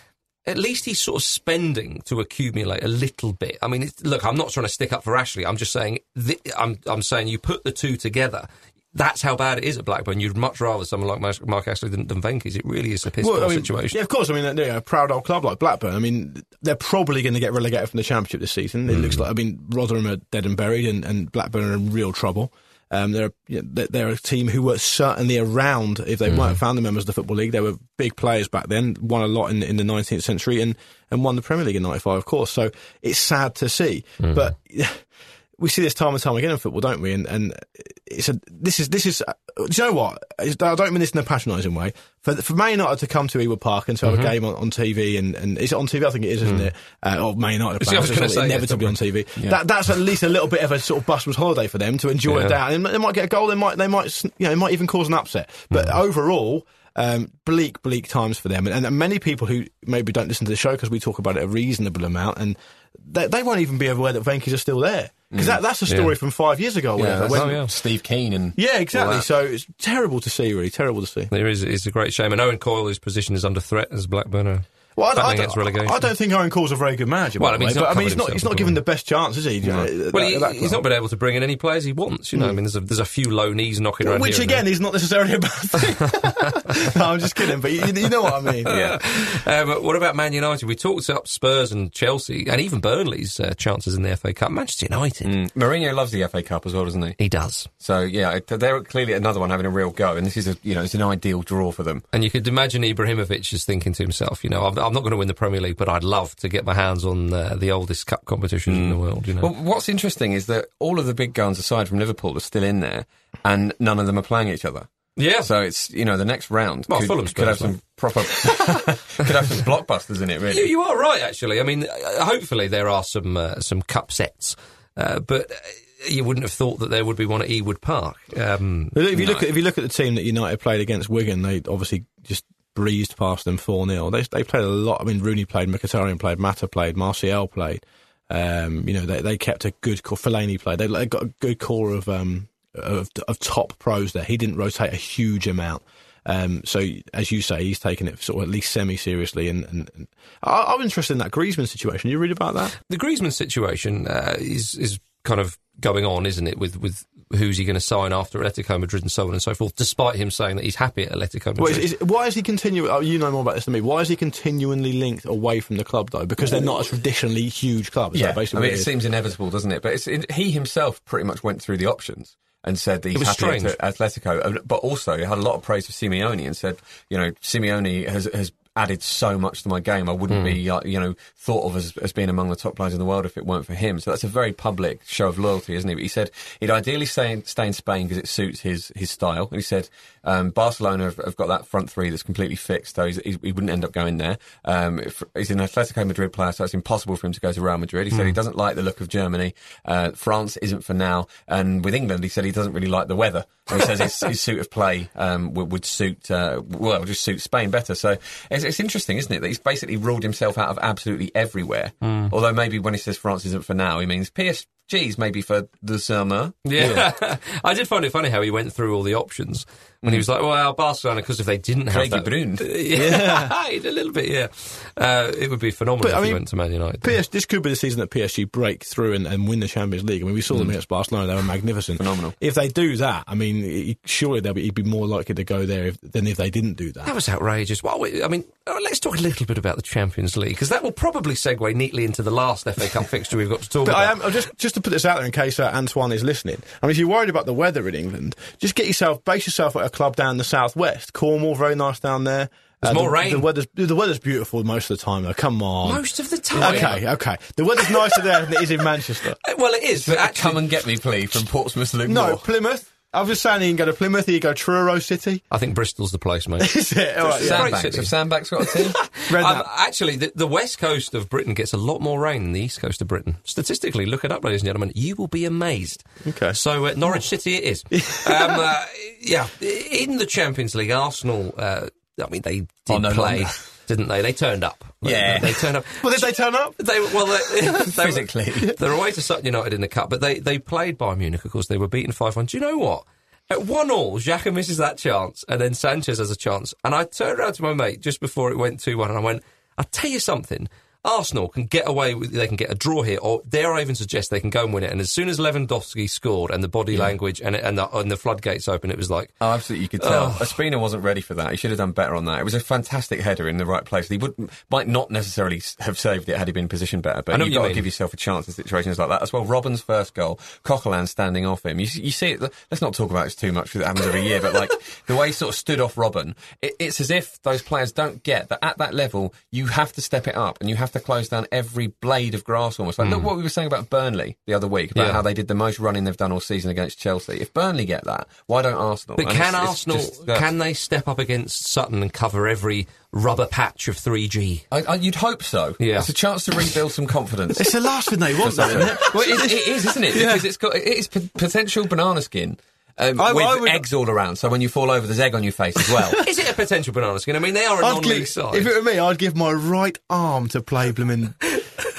at least he's sort of spending to accumulate a little bit. I mean, it's, look, I'm not trying to stick up for Ashley. I'm just saying, the, I'm, I'm saying you put the two together. That's how bad it is at Blackburn. You'd much rather someone like Mark- Mark Ashley than, than Venky's. It really is a piss poor Well, I mean, situation. Yeah, of course. I mean, they're a proud old club like Blackburn. I mean, they're probably going to get relegated from the Championship this season. It looks like, I mean, Rotherham are dead and buried, and, and Blackburn are in real trouble. Um, they're, you know, they're they're a team who were certainly around if they weren't founding members of the Football League. They were big players back then, won a lot in, in the nineteenth century, and, and won the Premier League in ninety-five, of course. So it's sad to see. But we see this time and time again in football, don't we? And, and it's a, this is, this is, uh, do you know what? It's, I don't mean this in a patronising way. For, for Man United to come to Ewood Park and to have a game on, on T V, and, and is it on T V? I think it is, isn't it? Uh, or Man United, See, I was fans, gonna it's say, inevitably yeah, on T V. That, that's at least a little bit of a sort of busman's holiday for them to enjoy Yeah. it down. And they might get a goal, they might, they might, you know, it might even cause an upset. But overall, Um, bleak, bleak times for them. And, and many people who maybe don't listen to the show because we talk about it a reasonable amount, and they, they won't even be aware that Venky's are still there. Because that, that's a story Yeah. from five years ago or Yeah, whatever. that's- when- Oh, yeah. Steve Keane and yeah, all exactly. that. So it's terrible to see, really. Terrible to see. There is, it's a great shame. And Owen Coyle, his position is under threat as Blackburn are Well, I, battling I, against relegation. I don't think Owen Cole's a very good manager. Well, by I mean, the he's way, not but I mean, covered he's not. He's himself not given the best chance, is he? No. At Well, that- he, at that he's club? not been able to bring in any players he wants. You know, I mean, there's a, there's a few low knees knocking around Which here and again there. is not necessarily a bad thing. No, I'm just kidding, but you, you know what I mean. Yeah. Uh, but what about Man United? We talked up Spurs and Chelsea, and even Burnley's uh, chances in the F A Cup. Manchester United, Mm. Mourinho loves the F A Cup as well, doesn't he? he does. So yeah, it- they're clearly another one having a real go, and this is a you know it's an ideal draw for them. And you could imagine Ibrahimovic is thinking to himself, you know, I'm, I'm not going to win the Premier League, but I'd love to get my hands on uh, the oldest cup competition in the world. You know, Well, what's interesting is that all of the big guns aside from Liverpool are still in there, and none of them are playing each other. yeah. So it's you know the next round Well, could, Fulham could have Spurs, some proper could have some blockbusters in it. You, Really, you are right, actually. I mean, uh, hopefully there are some uh, some cup sets, uh, but uh, you wouldn't have thought that there would be one at Ewood Park. Um, But if you look at if you look at the team that United played against Wigan, they obviously just breezed past them four nil. They they played a lot. I mean, Rooney played, Mkhitaryan played, Mata played, Martial played. Um, you know, they they kept a good core. Fellaini played. They, they got a good core of um of of top pros there. He didn't rotate a huge amount. Um, so as you say, he's taken it sort of at least semi seriously. And, and, and I, I'm interested in that Griezmann situation. You read about that? the Griezmann situation uh, is is kind of going on, isn't it? With with who's he going to sign after Atletico Madrid and so on and so forth, despite him saying that he's happy at Atletico Madrid. Well, is, is, why is he continuing? Oh, you know more about this than me. Why is he continually linked away from the club though? Because they're not a traditionally huge club. Is yeah. that basically I mean, what it is? seems inevitable, doesn't it? But it's, it, he himself pretty much went through the options and said that he's was happy strange. at Atletico, but also he had a lot of praise for Simeone and said, you know, Simeone has has added so much to my game. I wouldn't be, uh, you know, thought of as, as being among the top players in the world if it weren't for him. So that's a very public show of loyalty, isn't he? But he said he'd ideally stay in, stay in Spain because it suits his his style. And he said um, Barcelona have, have got that front three that's completely fixed, so he's, he's, he wouldn't end up going there. Um, if, he's an Atletico Madrid player, so it's impossible for him to go to Real Madrid. He said he doesn't like the look of Germany. Uh, France isn't for now. And with England, he said he doesn't really like the weather. So he says his, his suit of play um, would, would suit, uh, well, just suit Spain better. So it's, it's interesting, isn't it, that he's basically ruled himself out of absolutely everywhere. Mm. Although maybe when he says France isn't for now, he means P S G's maybe for the summer. Yeah, I did find it funny how he went through all the options when he was like, "Well, Barcelona, because if they didn't have Craigie that, Brune. yeah, a little bit, yeah, uh, it would be phenomenal But, if I he mean, went to Man United." P S, this could be the season that P S G break through and, and win the Champions League. I mean, we saw them against Barcelona; they were magnificent, Phenomenal. If they do that, I mean, it, surely they'll be, he'd be more likely to go there if, than if they didn't do that. That was outrageous. Well, we, I mean, uh, let's talk a little bit about the Champions League, because that will probably segue neatly into the last F A Cup fixture we've got to talk But about. I am, just just to put this out there in case uh, Antoine is listening. I mean, if you're worried about the weather in England, just get yourself, base yourself at a club down in the southwest. Cornwall, very nice down there. There's Uh, more the, rain. The weather's, the weather's beautiful most of the time, though. Come on. Most of the time. Okay, okay. The weather's nicer there than it is in Manchester. Uh, Well, it is, but actually, Come and get me, please, from Portsmouth, Luke No, Moore. Plymouth. I was just saying you can go to Plymouth, you can go to Truro City. I think Bristol's the place, mate. Is it? All right, yeah. Great Sandbanks. city. Have Sandbanks got a team? Read Um, that. actually, the, the west coast of Britain gets a lot more rain than the east coast of Britain. Statistically, look it up, ladies and gentlemen. You will be amazed. Okay. So, uh, Norwich City it is. um, uh, yeah, in the Champions League, Arsenal, uh, I mean, they did Oh, no play, longer. didn't they? They turned up. Yeah. They, they turned up. Well, did they turn up? They well, they, they Physically. they're away to Sutton United in the cup, but they, they played Bayern Munich. Of course, they were beaten five one. Do you know what? At one all, Xhaka misses that chance, and then Sanchez has a chance. And I turned around to my mate just before it went two one, and I went, "I'll tell you something. Arsenal can get away with, they can get a draw here, or dare I even suggest they can go and win it." And as soon as Lewandowski scored and the body language and, and, the, and the floodgates open, it was like, Oh, absolutely, you could tell. Oh. Ospina wasn't ready for that. He should have done better on that. It was a fantastic header in the right place. He would might not necessarily s- have saved it had he been positioned better, I but know you've what you got to mean. give yourself a chance in situations like that as well. Robin's first goal, Coquelin standing off him. You, s- you see it, let's not talk about this too much because it happens every year, but like the way he sort of stood off Robin, it, it's as if those players don't get that at that level you have to step it up and you have to close down every blade of grass almost. Like, look what we were saying about Burnley the other week, about Yeah. how they did the most running they've done all season against Chelsea. If Burnley get that, why don't Arsenal? but And can it's- it's Arsenal, just, uh, can they step up against Sutton and cover every rubber patch of three G? I, I, you'd hope so. Yeah. It's a chance to rebuild some confidence. It's the last thing they want, though, isn't it? well, it, it is, isn't it? Because it's got it is p- potential banana skin um, I- with I would- eggs all around. So when you fall over, there's egg on your face as well. Is it a potential banana skin? I mean, they are a I'd non-league give, side. if it were me, I'd give my right arm to play blooming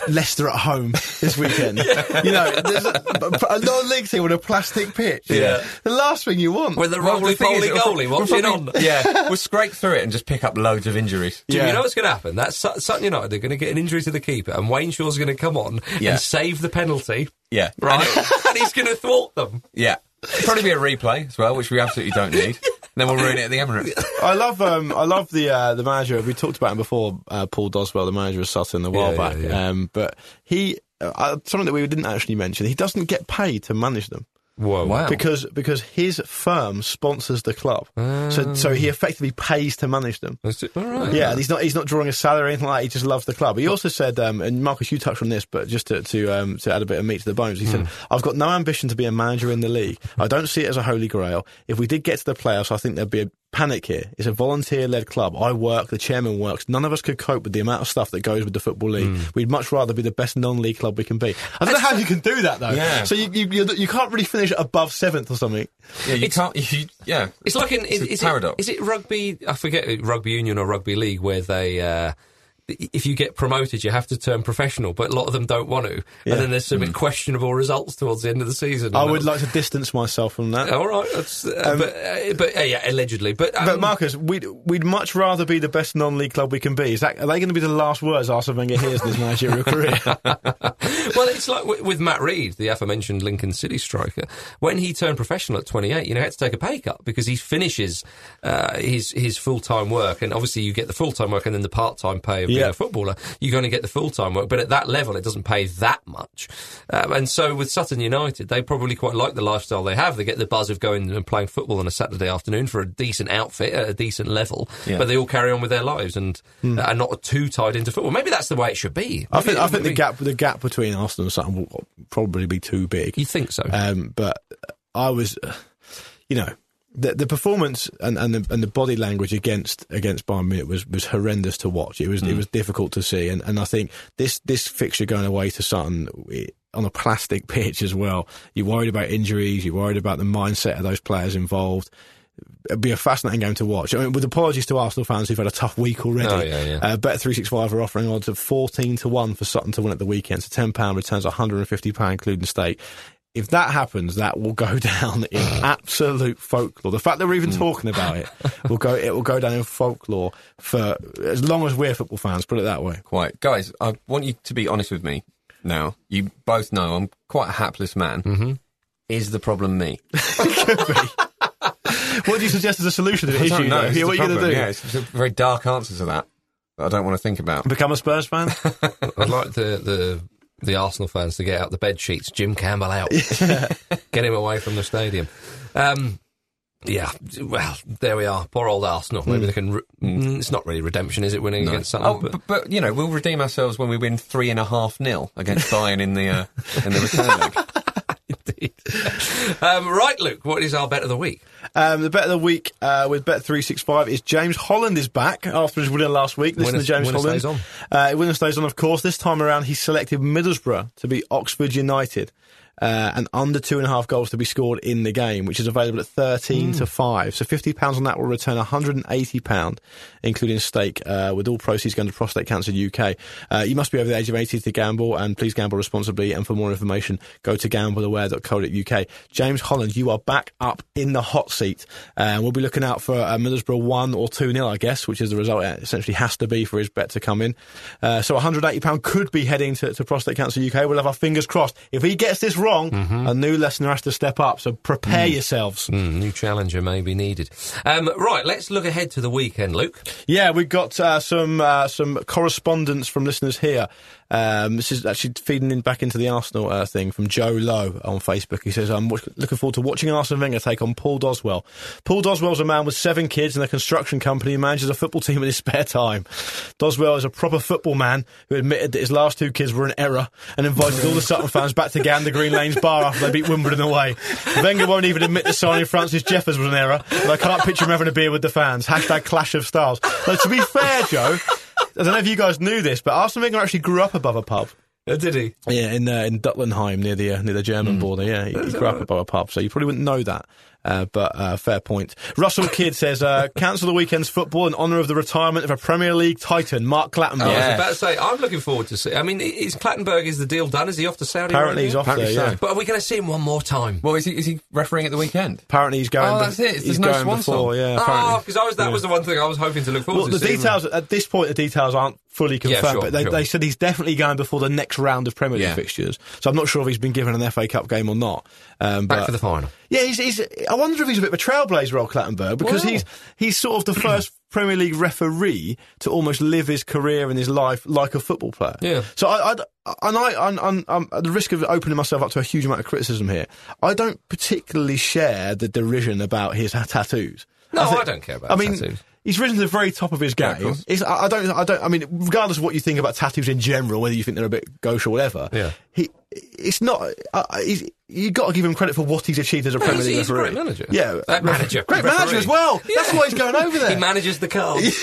Leicester at home this weekend. yeah. You know, there's a, a non-league team with a plastic pitch. Yeah. The last thing you want. With the Well, the thing roly-poly is, goalie we'll watching probably- on. Yeah, we'll scrape through it and just pick up loads of injuries. Jim, Yeah. you know what's going to happen? That's Sut- Sutton United. They're going to get an injury to the keeper, and Wayne Shaw's going to come on Yeah. and save the penalty, Yeah. right? and he's going to thwart them. Yeah. Probably be a replay as well, which we absolutely don't need. Then we'll ruin it at the Emirates. I love um, I love the uh, the manager. We talked about him before, uh, Paul Doswell, the manager of Sutton, a while Yeah, back. yeah, yeah. Um, but he, uh, something that we didn't actually mention, he doesn't get paid to manage them. Whoa. Wow. Because because his firm sponsors the club, so so he effectively pays to manage them. That's it. All right. Yeah, and he's not he's not drawing a salary or anything like that. He just loves the club. He also said, um, and Marcus, you touched on this, but just to to, um, to add a bit of meat to the bones, he said, "I've got no ambition to be a manager in the league. I don't see it as a holy grail. If we did get to the playoffs, I think there'd be a panic here. It's a volunteer-led club. I work, the chairman works. None of us could cope with the amount of stuff that goes with the Football League. We'd much rather be the best non-league club we can be." I don't know how you can do that though. Yeah. So you you, you you can't really finish above seventh or something. Yeah, you can't. You, yeah. It's like in, It's is, a is paradox. It, is it rugby? I forget rugby union or rugby league where they, uh, if you get promoted, you have to turn professional, but a lot of them don't want to, Yeah. and then there's some questionable results towards the end of the season. I would like to distance myself from that. All right, that's, uh, Um, but uh, but uh, yeah, allegedly, but um, But Marcus, we'd we'd much rather be the best non-league club we can be. Is that are they going to be the last words Arsene Wenger hears in his managerial career? well, it's like with, with Matt Reed, the aforementioned Lincoln City striker. When he turned professional at twenty-eight, you know, he had to take a pay cut because he finishes uh, his his full time work, and obviously you get the full time work and then the part time pay of being Yeah. a footballer. You're going to get the full time work, but at that level, it doesn't pay that much. Um, and so with Sutton United, they probably quite like the lifestyle they have. They get the buzz of going and playing football on a Saturday afternoon for a decent outfit at a decent level, Yeah. but they all carry on with their lives and uh, are not too tied into football. Maybe that's the way it should be. I think Maybe- I think the maybe- gap the gap between Arsenal and Sutton will probably be too big. You think so? Um, but I was, uh, you know, the the performance and, and the and the body language against against Bayern Munich was, was horrendous to watch. It was it was difficult to see, and, and I think this this fixture going away to Sutton it, on a plastic pitch as well. You're worried about injuries. You're worried about the mindset of those players involved. It'd be a fascinating game to watch. I mean, with apologies to Arsenal fans who've had a tough week already. Oh, yeah, yeah. Uh, Bet three sixty-five are offering odds of fourteen to one for Sutton to win at the weekend. So ten pounds returns one hundred fifty pounds including stake. If that happens, that will go down in absolute folklore. The fact that we're even talking about it will go. It will go down in folklore for as long as we're football fans. Put it that way. Quite. Guys, I want you to be honest with me now. You both know I'm quite a hapless man. Mm-hmm. Is the problem me? What do you suggest as a solution to the I issue? don't know. though? It's Yeah, the what are you going to problem. do? Yeah, it's, it's a very dark answer to that that I don't want to think about. Become a Spurs fan? I'd like the, the the Arsenal fans to get out the bed sheets. Jim Campbell out. Get him away from the stadium. Um, yeah, well, there we are. Poor old Arsenal. Maybe they can... Re- mm, it's not really redemption, is it, winning against Sutton? Oh, but, but you know, we'll redeem ourselves when we win three and a half nil against Bayern in the uh, in the return leg. Indeed. Um, right, Luke, what is our bet of the week? Um, the bet of the week uh, with Bet three sixty-five is James Holland is back after his winner last week. Listen Winner- to James winner Holland. stays on. Uh, winner stays on, of course. This time around, he selected Middlesbrough to beat Oxford United. Uh, and under two and a half goals to be scored in the game, which is available at thirteen to five. So fifty pounds on that will return one hundred eighty pounds, including stake, uh, with all proceeds going to Prostate Cancer U K. Uh, you must be over the age of eighty to gamble, and please gamble responsibly. And for more information, go to gambleaware dot co dot U K. James Holland, you are back up in the hot seat. Uh, we'll be looking out for uh, Middlesbrough one or two nil, I guess, which is the result it essentially has to be for his bet to come in. Uh, so one hundred eighty pounds could be heading to, to Prostate Cancer U K. We'll have our fingers crossed. If he gets this wrong, mm-hmm. a new listener has to step up. So prepare mm. yourselves. Mm, new challenger may be needed. Um, right, let's look ahead to the weekend, Luke. Yeah, we've got uh, some uh, some correspondence from listeners here. Um, this is actually feeding in back into the Arsenal uh, thing from Joe Lowe on Facebook. He says, I'm w- looking forward to watching Arsene Wenger take on Paul Doswell. Paul Doswell's a man with seven kids and a construction company and manages a football team in his spare time. Doswell is a proper football man who admitted that his last two kids were an error and invited all the Sutton fans back to Gander Green Lanes bar after they beat Wimbledon away. Wenger won't even admit the signing of Francis Jeffers was an error, but I can't picture him having a beer with the fans. Hashtag clash of styles. Now, to be fair, Joe, I don't know if you guys knew this, but Arsene Wenger actually grew up above a pub. Oh, did he? Yeah, in uh, in Dutlenheim near the uh, near the German mm. border. Yeah, he, he grew up above a pub, so you probably wouldn't know that. Uh, but uh, fair point. Russell Kidd says, uh, cancel the weekend's football in honour of the retirement of a Premier League titan, Mark Clattenburg. I was about to say, I'm looking forward to see. I mean, is Clattenburg, is the deal done? Is he off to Saudi Apparently Arabia? he's off Apparently there, so. yeah. But are we going to see him one more time? Well, is he is he refereeing at the weekend? Apparently he's going. Oh, be- that's it. There's He's no going swan before, song. yeah. Oh, apparently. because I was that Yeah. was the one thing I was hoping to look forward Well, to. the seeing. details at this point, the details aren't fully confirmed, Yeah, sure, but they, sure. they said he's definitely going before the next round of Premier League Yeah. fixtures. So I'm not sure if he's been given an F A Cup game or not. Um, Back but for the final. Yeah, he's, he's. I wonder if he's a bit of a trailblazer, old Clattenburg, because Wow. he's he's sort of the first Premier League referee to almost live his career and his life like a football player. Yeah. So I, I and I, I'm, I'm, I'm at the risk of opening myself up to a huge amount of criticism here. I don't particularly share the derision about his tattoos. No, think- I don't care about I mean, tattoos. he's risen to the very top of his Yeah, of game. course. It's, I, I don't, I don't. I mean, regardless of what you think about tattoos in general, whether you think they're a bit gauche or whatever, Yeah. he, it's not. Uh, he's, you got to give him credit for what he's achieved as a Premier he's- League he's a referee. great manager. Yeah, Uh, manager. great Referee. manager as well. That's why he's going over there. He manages the cards.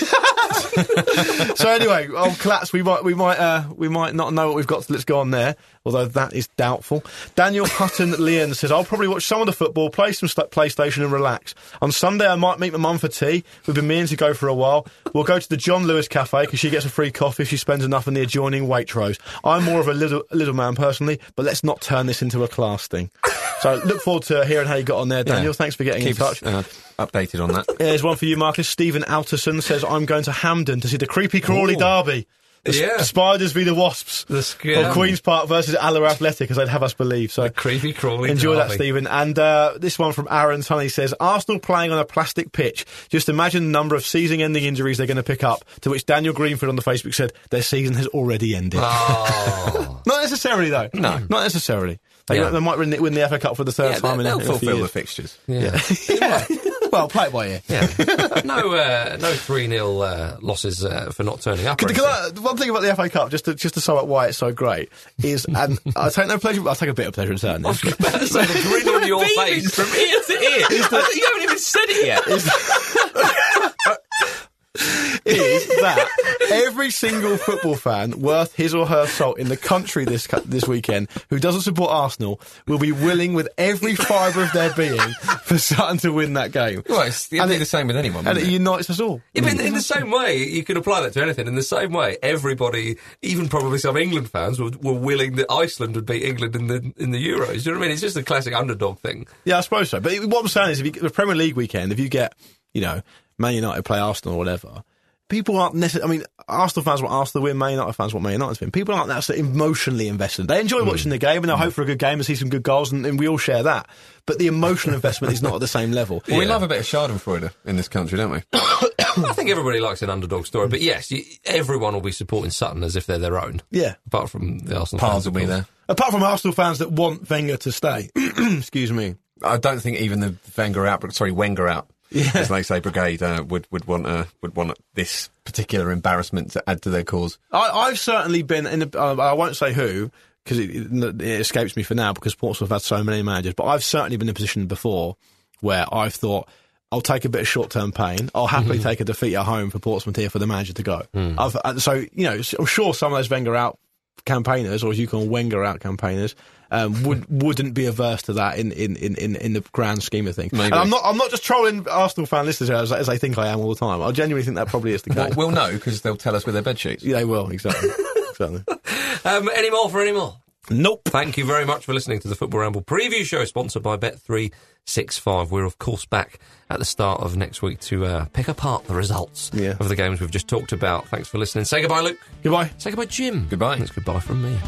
So anyway, old Clats, we might, we might, uh, we might not know what we've got. So let's go on there. Although that is doubtful. Daniel Hutton Leon says, I'll probably watch some of the football, play some st- PlayStation and relax. On Sunday, I might meet my mum for tea. We've been meaning to go for a while. We'll go to the John Lewis Cafe because she gets a free coffee if she spends enough in the adjoining Waitrose. I'm more of a little, little man personally, but let's not turn this into a class thing. So look forward to hearing how you got on there, Daniel. Yeah. Thanks for getting Keep in touch. us, uh, updated on that. There's one for you, Marcus. Stephen Alterson says, I'm going to Hampden to see the creepy crawly Ooh. derby. The, Yeah. the Spiders v the Wasps. The Of scam. Queen's Park versus Alloa Athletic, as they'd have us believe. So Creepy crawly. enjoy that, derby. Stephen. And uh, this one from Aaron Tunney says, Arsenal playing on a plastic pitch. Just imagine the number of season-ending injuries they're going to pick up. To which Daniel Greenfield on the Facebook said, their season has already ended. Oh. Not necessarily, though. No. Not necessarily. They, Yeah. they might win the, win the F A Cup for the third Yeah, time in, they'll in a few fulfil the years. fixtures. Yeah. Yeah. Well, play it by ear. Yeah. no, uh, no three nil uh, losses uh, for not turning up. or Can, can anything. I, one thing about the F A Cup, just to just to sum up why it's so great, is, and I take no pleasure, I take a bit of pleasure in saying this. So the grin on your face from ear to ear. You haven't even said it yet. is that every single football fan worth his or her salt in the country this cu- this weekend who doesn't support Arsenal will be willing with every fibre of their being for Sutton to win that game. Well, it's it'd And be it- the same with anyone. And it wouldn't it? unites us all. Yeah, but in, in the same way, you can apply that to anything. In the same way, everybody, even probably some England fans, were, were willing that Iceland would beat England in the in the Euros. Do you know what I mean? It's just a classic underdog thing. Yeah, I suppose so. But what I'm saying is, if you get the Premier League weekend, if you get, you know, Man United play Arsenal or whatever, people aren't necessarily. I mean, Arsenal fans want Arsenal to win, Man United fans want Man United to win. People aren't that sort of emotionally invested. They enjoy watching the game and they hope for a good game and see some good goals, and, and we all share that. But the emotional investment is not at the same level. Well, we Yeah. love a bit of Schadenfreude in this country, don't we? I think everybody likes an underdog story, but yes, you, everyone will be supporting Sutton as if they're their own. Yeah. Apart from the Arsenal Pars fans, will of be course. there. Apart from Arsenal fans that want Wenger to stay. Excuse me. I don't think even the Wenger out, sorry, Wenger out, Yeah. as they say, brigade uh, would would want uh, would want this particular embarrassment to add to their cause. I, I've certainly been in. A, uh, I won't say who because it, it escapes me for now because Portsmouth have had so many managers. But I've certainly been in a position before where I've thought I'll take a bit of short-term pain. I'll happily Mm-hmm. take a defeat at home for Portsmouth here for the manager to go. Mm. I've, uh, so you know, I'm sure some of those Wenger out campaigners, or as you call them, Wenger out campaigners, um, would wouldn't be averse to that in in, in, in, in the grand scheme of things. Maybe. And I'm not I'm not just trolling Arsenal fan listeners as, as I think I am all the time. I genuinely think that probably is the Well, case. we'll know because they'll tell us with their bed sheets. Yeah, they will exactly. exactly. Um, any more for any more? Nope. Thank you very much for listening to the Football Ramble preview show, sponsored by Bet three sixty-five. We're, of course, back at the start of next week to uh, pick apart the results Yeah. of the games we've just talked about. Thanks for listening. Say goodbye, Luke. Goodbye. Say goodbye, Jim. Goodbye. It's goodbye from me.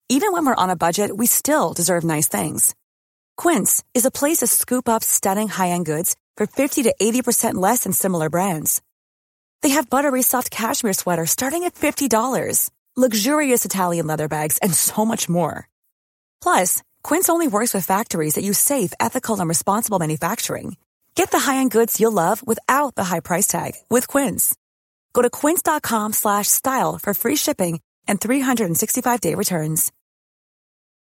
Even when we're on a budget, we still deserve nice things. Quince is a place to scoop up stunning high-end goods for fifty to eighty percent less than similar brands. They have buttery soft cashmere sweaters starting at fifty dollars, luxurious Italian leather bags, and so much more. Plus, Quince only works with factories that use safe, ethical, and responsible manufacturing. Get the high-end goods you'll love without the high price tag with Quince. Go to quince.com slash style for free shipping and three hundred sixty-five day returns.